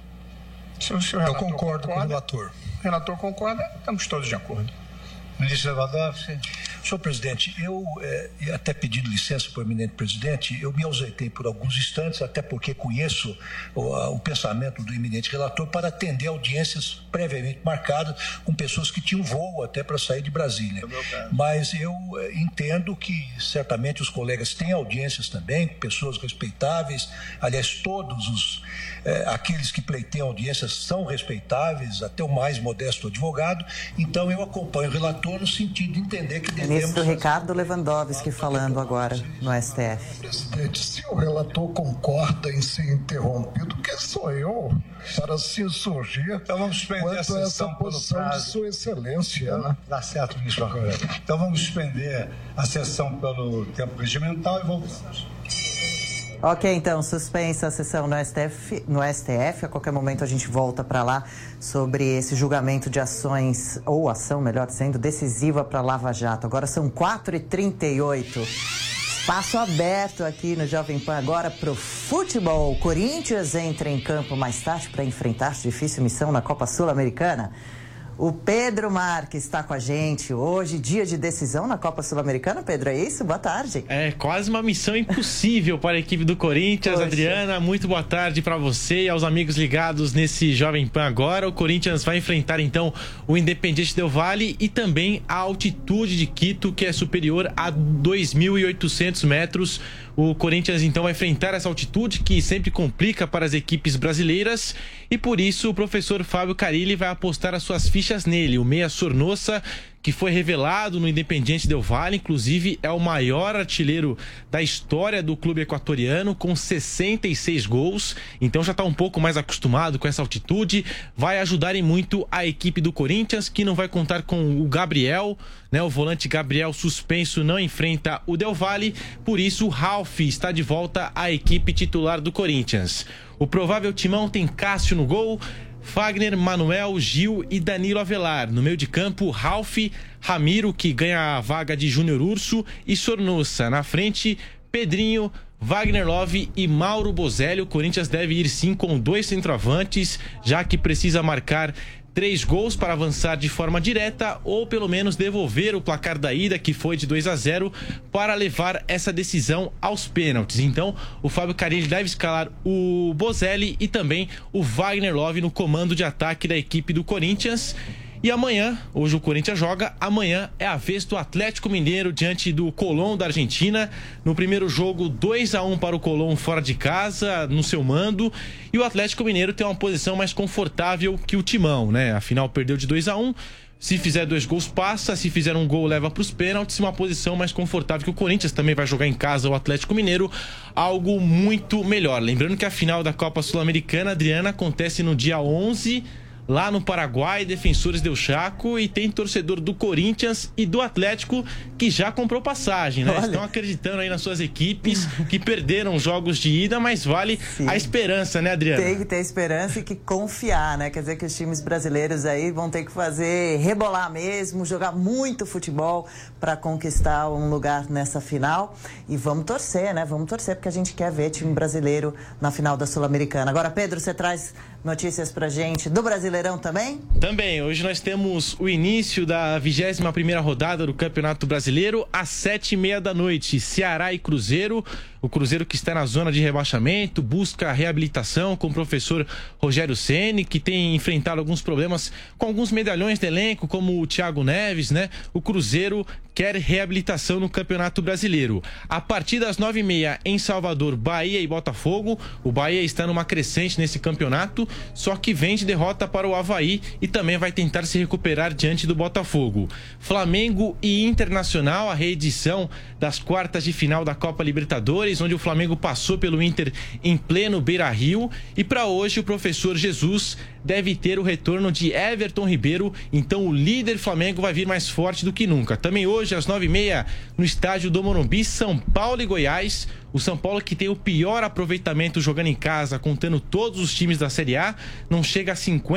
Eu concordo com o relator. O relator concorda, estamos todos de acordo. Ministro Lewandowski. Senhor presidente, eu, até pedindo licença para o eminente presidente, eu me ausentei por alguns instantes, até porque conheço o pensamento do eminente relator para atender audiências previamente marcadas com pessoas que tinham voo até para sair de Brasília. Mas eu entendo que certamente os colegas têm audiências também, com pessoas respeitáveis. Aliás, todos aqueles que pleiteiam audiências são respeitáveis, até o mais modesto advogado. Então eu acompanho o relator no sentido de entender que devemos... Ministro Ricardo Lewandowski falando agora no STF. Presidente, se o relator concorda em ser interrompido, quem sou eu para se insurgir então vamos suspender quanto a essa posição de Sua Excelência? Né? Dá certo, ministro. Então vamos suspender a sessão pelo tempo regimental e voltamos. Ok, então, suspensa a sessão no STF. A qualquer momento a gente volta para lá sobre esse julgamento de ações, ou ação, melhor dizendo, decisiva para Lava Jato. Agora são 4h38. Espaço aberto aqui no Jovem Pan agora para o futebol. Corinthians entra em campo mais tarde para enfrentar difícil missão na Copa Sul-Americana. O Pedro Marques está com a gente hoje, dia de decisão na Copa Sul-Americana. Pedro, é isso? Boa tarde. É quase uma missão impossível para a equipe do Corinthians. Poxa. Adriana, muito boa tarde para você e aos amigos ligados nesse Jovem Pan agora. O Corinthians vai enfrentar então o Independiente Del Valle e também a altitude de Quito, que é superior a 2.800 metros. O Corinthians então vai enfrentar essa altitude que sempre complica para as equipes brasileiras e por isso o professor Fábio Carilli vai apostar as suas fichas nele. O meia Sornosa, que foi revelado no Independiente Del Valle, inclusive é o maior artilheiro da história do clube equatoriano, com 66 gols, então já está um pouco mais acostumado com essa altitude, vai ajudar em muito a equipe do Corinthians, que não vai contar com o Gabriel, né? O volante Gabriel suspenso não enfrenta o Del Valle, por isso o Ralf está de volta à equipe titular do Corinthians. O provável timão tem Cássio no gol, Fagner, Manuel, Gil e Danilo Avelar. No meio de campo, Ralf, Ramiro, que ganha a vaga de Júnior Urso, e Sornosa. Na frente, Pedrinho, Wagner Love e Mauro Bozelli. O Corinthians deve ir sim com 2 centroavantes, já que precisa marcar 3 gols para avançar de forma direta ou pelo menos devolver o placar da ida, que foi de 2-0, para levar essa decisão aos pênaltis. Então o Fábio Carilli deve escalar o Bozelli e também o Wagner Love no comando de ataque da equipe do Corinthians. E amanhã, hoje o Corinthians joga, amanhã é a vez do Atlético Mineiro diante do Colón da Argentina. No primeiro jogo, 2-1 para o Colón fora de casa, no seu mando. E o Atlético Mineiro tem uma posição mais confortável que o Timão, né? Afinal, perdeu de 2-1. Se fizer 2 gols, passa. Se fizer um gol, leva para os pênaltis. Uma posição mais confortável que o Corinthians. Também vai jogar em casa o Atlético Mineiro. Algo muito melhor. Lembrando que a final da Copa Sul-Americana, Adriana, acontece no dia 11, lá no Paraguai, Defensores del Chaco, e tem torcedor do Corinthians e do Atlético que já comprou passagem, né? Olha, estão acreditando aí nas suas equipes que perderam jogos de ida, mas vale sim a esperança, né, Adriana? Tem que ter esperança e que confiar, né? Quer dizer que os times brasileiros aí vão ter que fazer, rebolar mesmo, jogar muito futebol para conquistar um lugar nessa final. E vamos torcer, né? Vamos torcer porque a gente quer ver time brasileiro na final da Sul-Americana. Agora, Pedro, você traz notícias pra gente do Brasileirão também? Também, hoje nós temos o início da 21ª rodada do Campeonato Brasileiro às 7h30 da noite, Ceará e Cruzeiro. O Cruzeiro, que está na zona de rebaixamento, busca a reabilitação com o professor Rogério Ceni, que tem enfrentado alguns problemas com alguns medalhões de elenco, como o Thiago Neves, né? O Cruzeiro quer reabilitação no Campeonato Brasileiro. A partir das 9h30 em Salvador, Bahia e Botafogo. O Bahia está numa crescente nesse campeonato, só que vem de derrota para o Avaí e também vai tentar se recuperar diante do Botafogo. Flamengo e Internacional, a reedição das quartas de final da Copa Libertadores, onde o Flamengo passou pelo Inter em pleno Beira-Rio. E para hoje o professor Jesus deve ter o retorno de Everton Ribeiro, então o líder Flamengo vai vir mais forte do que nunca. Também hoje às 9h30 no estádio do Morumbi, São Paulo e Goiás. O São Paulo, que tem o pior aproveitamento jogando em casa, contando todos os times da Série A, não chega a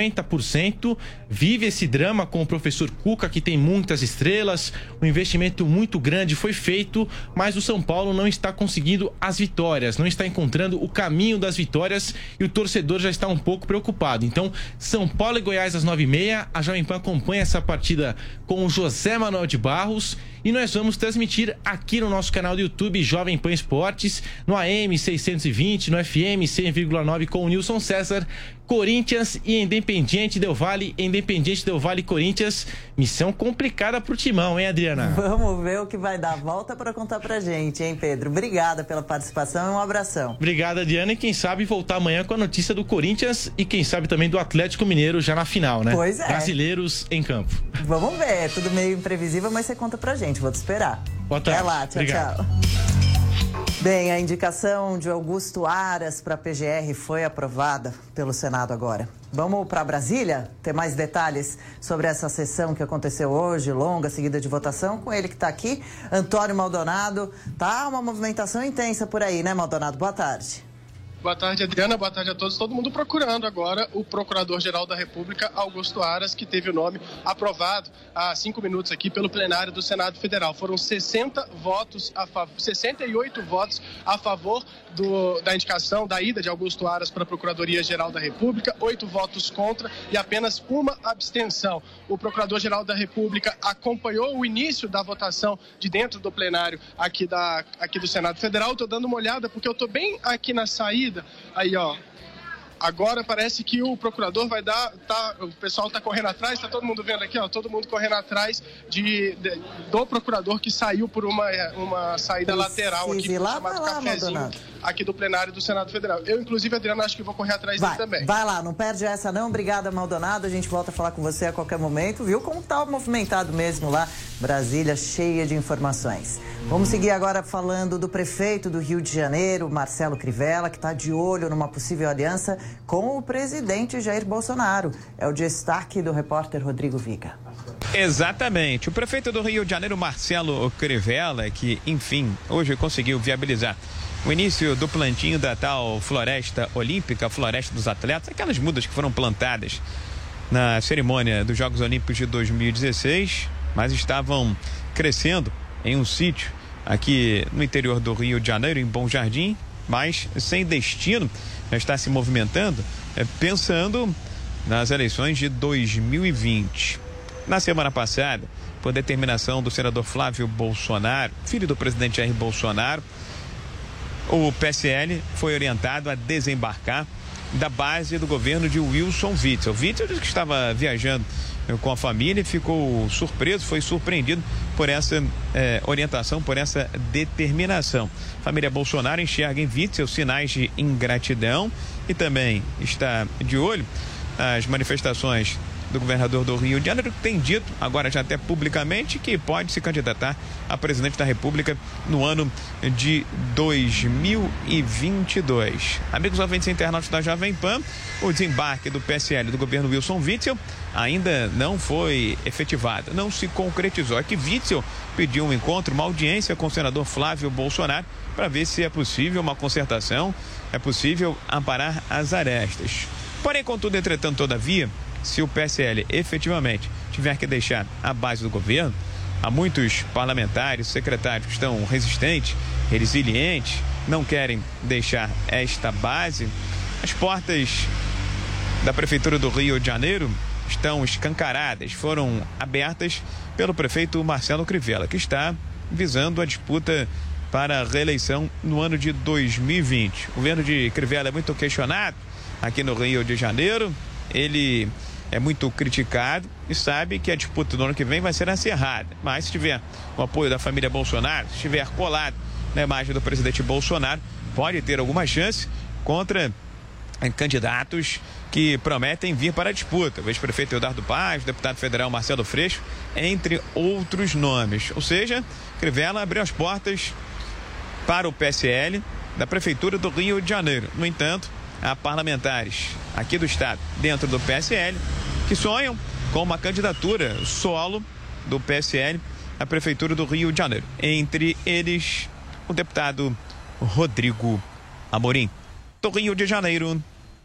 50%, vive esse drama com o professor Cuca, que tem muitas estrelas, um investimento muito grande foi feito, mas o São Paulo não está conseguindo as vitórias, não está encontrando o caminho das vitórias e o torcedor já está um pouco preocupado. Então, São Paulo e Goiás às 9h30, a Jovem Pan acompanha essa partida com o José Manuel de Barros e nós vamos transmitir aqui no nosso canal do YouTube Jovem Pan Esportes, no AM 620, no FM 100,9 com o Nilson César. Corinthians e Independiente Del Valle, Independiente Del Valle e Corinthians. Missão complicada pro Timão, hein, Adriana? Vamos ver o que vai dar. Volta para contar pra gente, hein, Pedro? Obrigada pela participação e um abração. Obrigado, Adriana, e quem sabe voltar amanhã com a notícia do Corinthians e quem sabe também do Atlético Mineiro já na final, né? Pois é. Brasileiros em campo. Vamos ver, tudo meio imprevisível, mas você conta pra gente, vou te esperar. Boa tarde. Até lá, tchau, obrigado. Tchau. Bem, a indicação de Augusto Aras para a PGR foi aprovada pelo Senado agora. Vamos para Brasília ter mais detalhes sobre essa sessão que aconteceu hoje, longa, seguida de votação, com ele que está aqui, Antônio Maldonado. Tá uma movimentação intensa por aí, né, Maldonado? Boa tarde. Boa tarde, Adriana. Boa tarde a todos. Todo mundo procurando agora o Procurador-Geral da República, Augusto Aras, que teve o nome aprovado há 5 minutos aqui pelo plenário do Senado Federal. Foram 68 votos a favor da indicação, da ida de Augusto Aras para a Procuradoria-Geral da República, 8 votos contra e apenas uma abstenção. O Procurador-Geral da República acompanhou o início da votação de dentro do plenário aqui do Senado Federal. Estou dando uma olhada porque eu estou bem aqui na saída. Aí, ó, agora parece que o procurador vai dar, o pessoal está correndo atrás, está todo mundo vendo aqui, ó, todo mundo correndo atrás do procurador que saiu por uma saída lateral aqui, chamado cafezinho, aqui do plenário do Senado Federal. Eu, inclusive, Adriana, acho que vou correr atrás dele também. Vai lá, não perde essa não. Obrigada, Maldonado. A gente volta a falar com você a qualquer momento. Viu como tá movimentado mesmo lá, Brasília, cheia de informações. Vamos seguir agora falando do prefeito do Rio de Janeiro, Marcelo Crivella, que está de olho numa possível aliança com o presidente Jair Bolsonaro. É o destaque do repórter Rodrigo Viga. Exatamente. O prefeito do Rio de Janeiro, Marcelo Crivella, que, enfim, hoje conseguiu viabilizar o início do plantio da tal Floresta Olímpica, Floresta dos Atletas, aquelas mudas que foram plantadas na cerimônia dos Jogos Olímpicos de 2016, mas estavam crescendo em um sítio aqui no interior do Rio de Janeiro, em Bom Jardim, mas sem destino, já está se movimentando, pensando nas eleições de 2020. Na semana passada, por determinação do senador Flávio Bolsonaro, filho do presidente Jair Bolsonaro, o PSL foi orientado a desembarcar da base do governo de Wilson Witzel. Witzel disse que estava viajando com a família e ficou surpreso, foi surpreendido por essa orientação, por essa determinação. A família Bolsonaro enxerga em Witzel sinais de ingratidão e também está de olho nas manifestações do governador do Rio de Janeiro, que tem dito, agora já até publicamente, que pode se candidatar a presidente da República no ano de 2022. Amigos ouvintes internautas da Jovem Pan, o desembarque do PSL do governo Wilson Witzel ainda não foi efetivado, não se concretizou. É que Witzel pediu um encontro, uma audiência com o senador Flávio Bolsonaro para ver se é possível uma concertação, é possível amparar as arestas. Porém, contudo, entretanto, todavia, se o PSL efetivamente tiver que deixar a base do governo, há muitos parlamentares, secretários que estão resistentes, resilientes, não querem deixar esta base. As portas da Prefeitura do Rio de Janeiro estão escancaradas, foram abertas pelo prefeito Marcelo Crivella, que está visando a disputa para a reeleição no ano de 2020. O governo de Crivella é muito questionado aqui no Rio de Janeiro, ele é muito criticado e sabe que a disputa do ano que vem vai ser acirrada. Mas se tiver o apoio da família Bolsonaro, se estiver colado na imagem do presidente Bolsonaro, pode ter alguma chance contra candidatos que prometem vir para a disputa. O ex-prefeito Eduardo Paz, o deputado federal Marcelo Freixo, entre outros nomes. Ou seja, Crivella abriu as portas para o PSL da Prefeitura do Rio de Janeiro. No entanto, há parlamentares aqui do estado, dentro do PSL, que sonham com uma candidatura solo do PSL à Prefeitura do Rio de Janeiro. Entre eles, o deputado Rodrigo Amorim. Do Rio de Janeiro,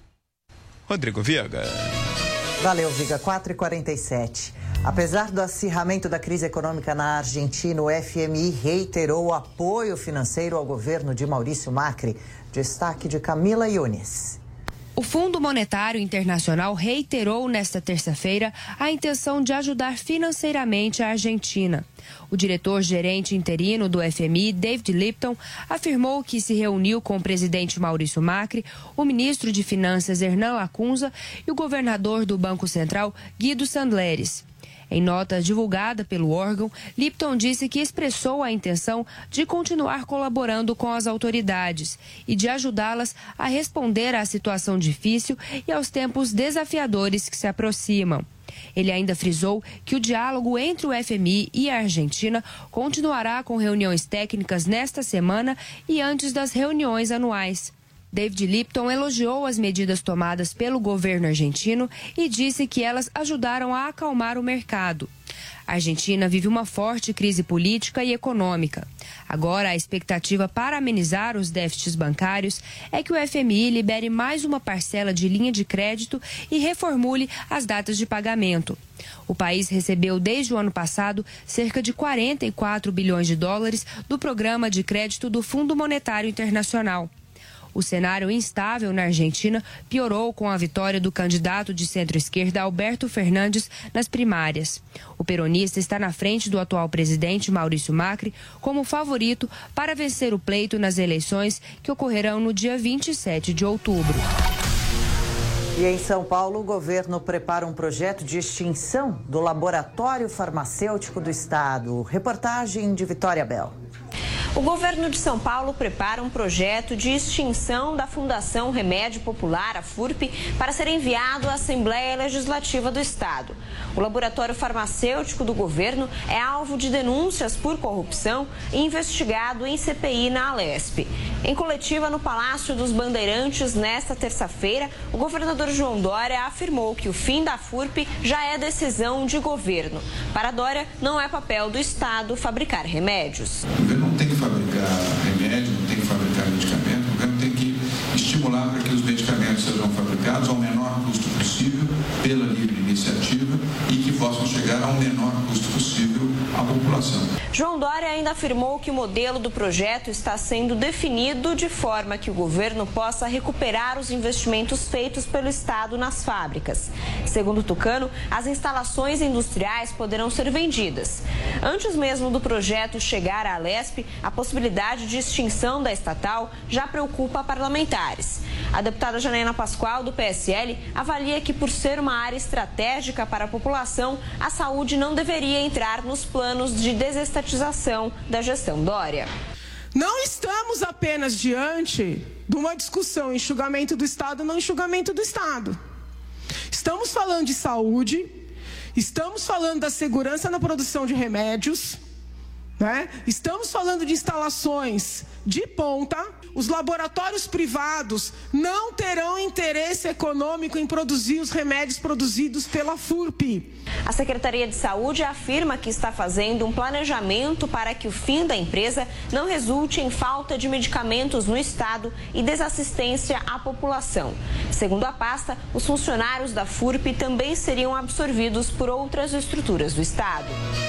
Rodrigo Viga. Valeu, Viga. 4h47. Apesar do acirramento da crise econômica na Argentina, o FMI reiterou o apoio financeiro ao governo de Maurício Macri. Destaque de Camila Yunes. O Fundo Monetário Internacional reiterou nesta terça-feira a intenção de ajudar financeiramente a Argentina. O diretor-gerente interino do FMI, David Lipton, afirmou que se reuniu com o presidente Maurício Macri, o ministro de Finanças Hernan Lacunza e o governador do Banco Central, Guido Sandleres. Em nota divulgada pelo órgão, Lipton disse que expressou a intenção de continuar colaborando com as autoridades e de ajudá-las a responder à situação difícil e aos tempos desafiadores que se aproximam. Ele ainda frisou que o diálogo entre o FMI e a Argentina continuará com reuniões técnicas nesta semana e antes das reuniões anuais. David Lipton elogiou as medidas tomadas pelo governo argentino e disse que elas ajudaram a acalmar o mercado. A Argentina vive uma forte crise política e econômica. Agora, a expectativa para amenizar os déficits bancários é que o FMI libere mais uma parcela de linha de crédito e reformule as datas de pagamento. O país recebeu desde o ano passado cerca de 44 bilhões de dólares do programa de crédito do Fundo Monetário Internacional. O cenário instável na Argentina piorou com a vitória do candidato de centro-esquerda Alberto Fernandes nas primárias. O peronista está na frente do atual presidente Maurício Macri como favorito para vencer o pleito nas eleições que ocorrerão no dia 27 de outubro. E em São Paulo, o governo prepara um projeto de extinção do Laboratório Farmacêutico do Estado. Reportagem de Vitória Bel. O governo de São Paulo prepara um projeto de extinção da Fundação Remédio Popular, a FURP, para ser enviado à Assembleia Legislativa do Estado. O laboratório farmacêutico do governo é alvo de denúncias por corrupção e investigado em CPI na Alesp. Em coletiva no Palácio dos Bandeirantes, nesta terça-feira, o governador João Dória afirmou que o fim da FURP já é decisão de governo. Para Dória, não é papel do Estado fabricar remédios. O governo não tem que fabricar remédio, não tem que fabricar medicamento, o governo tem que estimular para que os medicamentos sejam fabricados ao menor custo possível, pela livre iniciativa, e que possam chegar ao menor custo possível à população. João Dória ainda afirmou que o modelo do projeto está sendo definido de forma que o governo possa recuperar os investimentos feitos pelo Estado nas fábricas. Segundo Tucano, as instalações industriais poderão ser vendidas. Antes mesmo do projeto chegar à Alesp, a possibilidade de extinção da estatal já preocupa parlamentares. A deputada Janaína Pascoal, do PSL, avalia que, por ser uma área estratégica para a população, a saúde não deveria entrar nos planos de desestatização da gestão Dória. Não estamos apenas diante de uma discussão enxugamento do Estado ou não enxugamento do Estado. Estamos falando de saúde, estamos falando da segurança na produção de remédios, né? Estamos falando de instalações de ponta. Os laboratórios privados não terão interesse econômico em produzir os remédios produzidos pela FURP. A Secretaria de Saúde afirma que está fazendo um planejamento para que o fim da empresa não resulte em falta de medicamentos no estado e desassistência à população. Segundo a pasta, os funcionários da FURP também seriam absorvidos por outras estruturas do estado.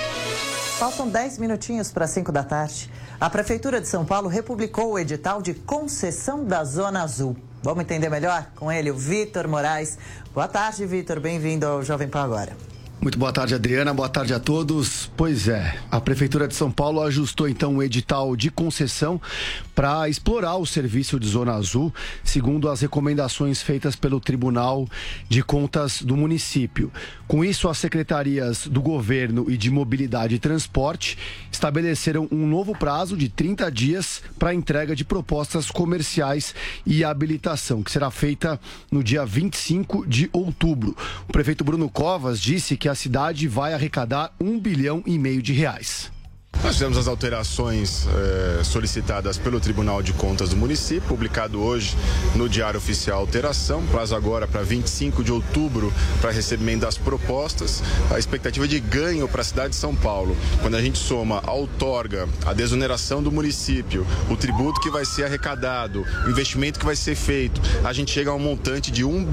Faltam 10 minutinhos para 5 da tarde. A Prefeitura de São Paulo republicou o edital de concessão da Zona Azul. Vamos entender melhor com ele, o Vitor Moraes. Boa tarde, Vitor. Bem-vindo ao Jovem Pan Agora. Muito boa tarde, Adriana. Boa tarde a todos. Pois é, a Prefeitura de São Paulo ajustou então o edital de concessão para explorar o serviço de Zona Azul, segundo as recomendações feitas pelo Tribunal de Contas do município. Com isso, as secretarias do Governo e de Mobilidade e Transporte estabeleceram um novo prazo de 30 dias para a entrega de propostas comerciais e habilitação, que será feita no dia 25 de outubro. O prefeito Bruno Covas disse que a cidade vai arrecadar R$1,5 bilhão de reais. Nós tivemos as alterações solicitadas pelo Tribunal de Contas do município, publicado hoje no Diário Oficial Alteração, prazo agora para 25 de outubro para recebimento das propostas. A expectativa de ganho para a cidade de São Paulo, quando a gente soma a outorga, a desoneração do município, o tributo que vai ser arrecadado, o investimento que vai ser feito, a gente chega a um montante de R$1,4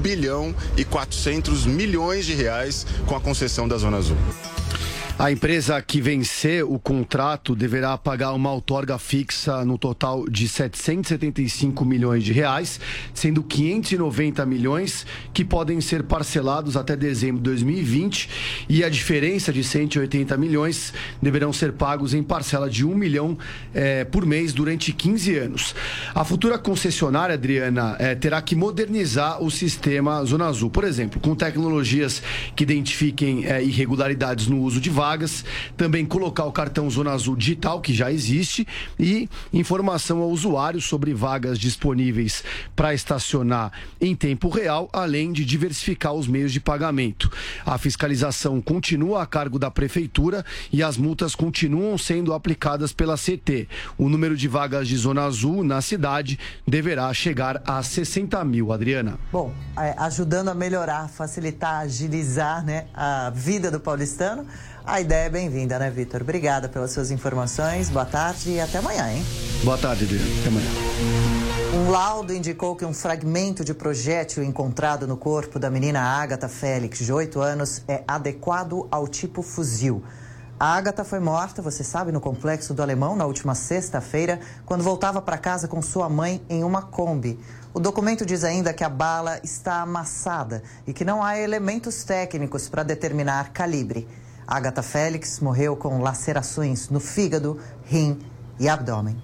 bilhão de reais com a concessão da Zona Azul. A empresa que vencer o contrato deverá pagar uma outorga fixa no total de R$775 milhões, sendo 590 milhões que podem ser parcelados até dezembro de 2020 e a diferença de 180 milhões deverão ser pagos em parcela de R$1 milhão por mês durante 15 anos. A futura concessionária, Adriana, terá que modernizar o sistema Zona Azul, por exemplo, com tecnologias que identifiquem irregularidades no uso de vagas, também colocar o cartão Zona Azul digital, que já existe, e informação ao usuário sobre vagas disponíveis para estacionar em tempo real, além de diversificar os meios de pagamento. A fiscalização continua a cargo da Prefeitura e as multas continuam sendo aplicadas pela CT. O número de vagas de Zona Azul na cidade deverá chegar a 60 mil, Adriana. Bom, ajudando a melhorar, facilitar, agilizar, né, a vida do paulistano. A ideia é bem-vinda, né, Vitor? Obrigada pelas suas informações. Boa tarde e até amanhã, hein? Boa tarde, Adriano. Até amanhã. Um laudo indicou que um fragmento de projétil encontrado no corpo da menina Agatha Félix, de 8 anos, é adequado ao tipo fuzil. A Agatha foi morta, você sabe, no Complexo do Alemão, na última sexta-feira, quando voltava para casa com sua mãe em uma Kombi. O documento diz ainda que a bala está amassada e que não há elementos técnicos para determinar calibre. Agatha Félix morreu com lacerações no fígado, rim e abdômen.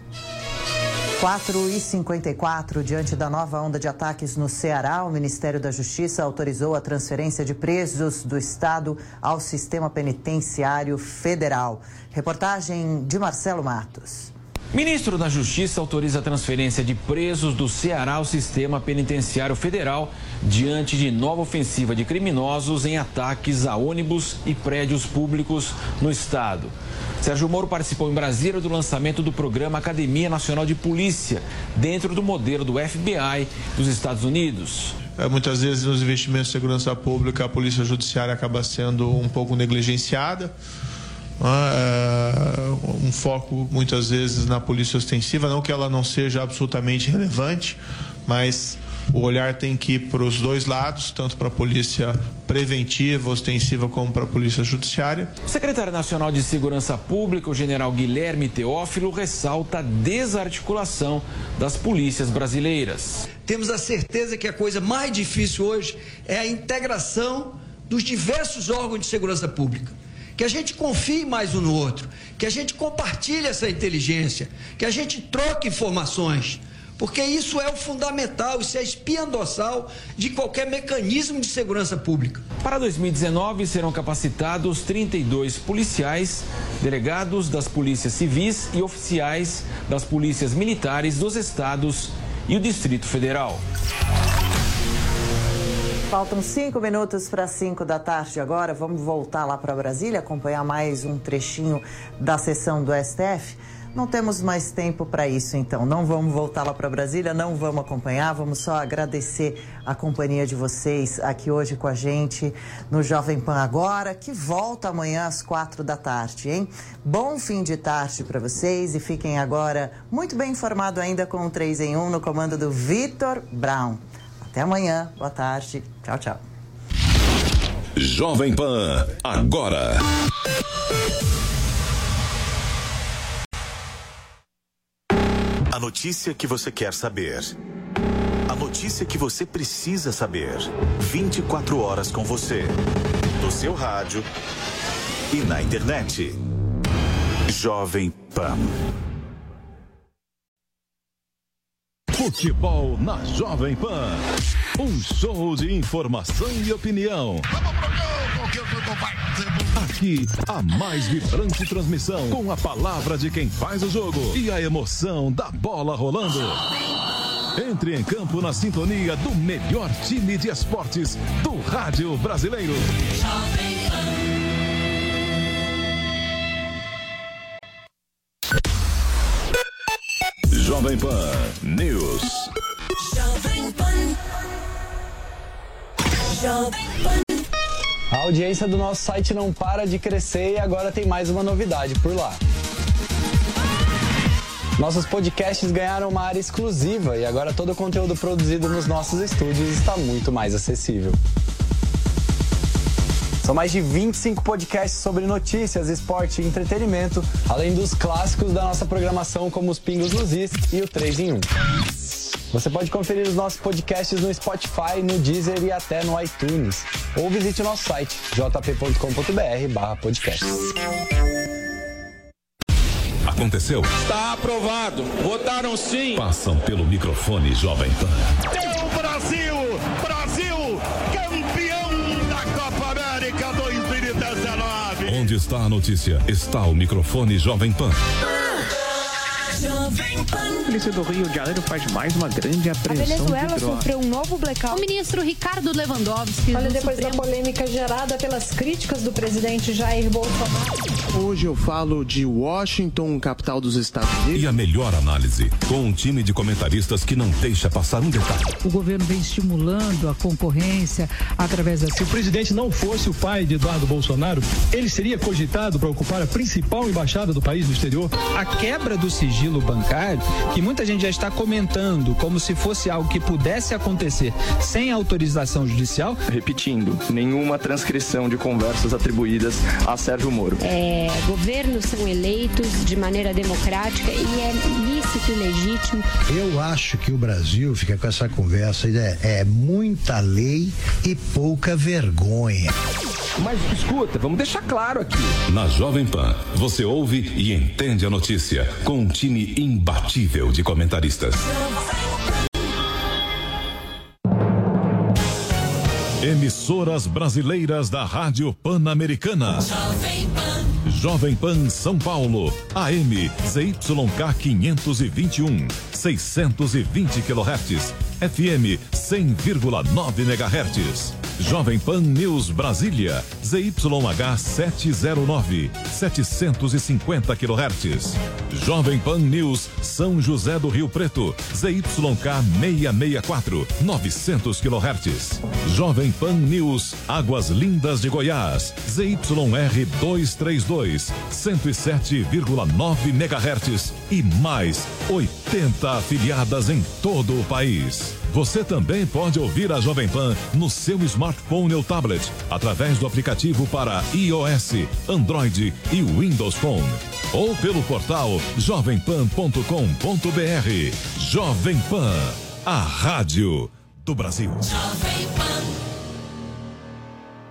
4h54, diante da nova onda de ataques no Ceará, o Ministério da Justiça autorizou a transferência de presos do Estado ao sistema penitenciário federal. Reportagem de Marcelo Matos. Ministro da Justiça autoriza a transferência de presos do Ceará ao sistema penitenciário federal diante de nova ofensiva de criminosos em ataques a ônibus e prédios públicos no estado. Sérgio Moro participou em Brasília do lançamento do programa Academia Nacional de Polícia, dentro do modelo do FBI dos Estados Unidos. Muitas vezes nos investimentos de segurança pública a Polícia Judiciária acaba sendo um pouco negligenciada. Um foco muitas vezes na polícia ostensiva, não que ela não seja absolutamente relevante, mas o olhar tem que ir para os dois lados, tanto para a polícia preventiva, ostensiva, como para a polícia judiciária. O secretário nacional de Segurança Pública, o general Guilherme Teófilo, ressalta a desarticulação das polícias brasileiras. Temos a certeza que a coisa mais difícil hoje é a integração dos diversos órgãos de segurança pública. Que a gente confie mais um no outro, que a gente compartilhe essa inteligência, que a gente troque informações, porque isso é o fundamental, isso é a espinha dorsal de qualquer mecanismo de segurança pública. Para 2019 serão capacitados 32 policiais, delegados das polícias civis e oficiais das polícias militares dos estados e o Distrito Federal. Faltam 5 minutos para 5 da tarde agora. Vamos voltar lá para Brasília, acompanhar mais um trechinho da sessão do STF. Não temos mais tempo para isso, então. Não vamos voltar lá para Brasília, não vamos acompanhar. Vamos só agradecer a companhia de vocês aqui hoje com a gente no Jovem Pan Agora, que volta amanhã às 4 da tarde, hein? Bom fim de tarde para vocês e fiquem agora muito bem informados ainda com o 3 em 1 no comando do Vitor Brown. Até amanhã, boa tarde, tchau, tchau. Jovem Pan, agora. A notícia que você quer saber. A notícia que você precisa saber. 24 horas com você. No seu rádio e na internet. Jovem Pan. Futebol na Jovem Pan. Um show de informação e opinião. Aqui, a mais vibrante transmissão, com a palavra de quem faz o jogo e a emoção da bola rolando. Entre em campo na sintonia do melhor time de esportes do rádio brasileiro. Jovem Pan News. Jovem Pan. Jovem Pan. A audiência do nosso site não para de crescer e agora tem mais uma novidade por lá. Nossos podcasts ganharam uma área exclusiva e agora todo o conteúdo produzido nos nossos estúdios está muito mais acessível. São mais de 25 podcasts sobre notícias, esporte e entretenimento, além dos clássicos da nossa programação como os Pingos nos Is e o 3 em 1. Você pode conferir os nossos podcasts no Spotify, no Deezer e até no iTunes. Ou visite o nosso site, jp.com.br/podcast. Aconteceu? Está aprovado. Votaram sim. Passam pelo microfone Jovem Pan. Deu Brasil! Brasil! Campeão da Copa América 2019! Onde está a notícia? Está o microfone Jovem Pan. A polícia do Rio de Janeiro faz mais uma grande apreensão de drogas. A Venezuela sofreu um novo blackout. O ministro Ricardo Lewandowski. Olha, depois da polêmica gerada pelas críticas do presidente Jair Bolsonaro. Hoje eu falo de Washington, capital dos Estados Unidos. E a melhor análise, com um time de comentaristas que não deixa passar um detalhe. O governo vem estimulando a concorrência através da... Se o presidente não fosse o pai de Eduardo Bolsonaro, ele seria cogitado para ocupar a principal embaixada do país no exterior? A quebra do sigilo bancário, que muita gente já está comentando como se fosse algo que pudesse acontecer sem autorização judicial. Repetindo, nenhuma transcrição de conversas atribuídas a Sérgio Moro. Governos são eleitos de maneira democrática e é lícito e legítimo. Eu acho que o Brasil fica com essa conversa, é muita lei e pouca vergonha. Mas escuta, vamos deixar claro aqui. Na Jovem Pan, você ouve e entende a notícia com um time imbatível de comentaristas. Emissoras brasileiras da Rádio Pan-Americana. Jovem Pan São Paulo, AM ZYK 521, 620 kHz, FM 100,9 MHz. Jovem Pan News Brasília, ZYH 709, 750 kHz. Jovem Pan News São José do Rio Preto, ZYK 664, 900 kHz. Jovem Pan News Águas Lindas de Goiás, ZYR 232, 107,9 MHz e mais 80 afiliadas em todo o país. Você também pode ouvir a Jovem Pan no seu smartphone ou tablet, através do aplicativo para iOS, Android e Windows Phone. Ou pelo portal jovempan.com.br. Jovem Pan, a rádio do Brasil. Jovem Pan.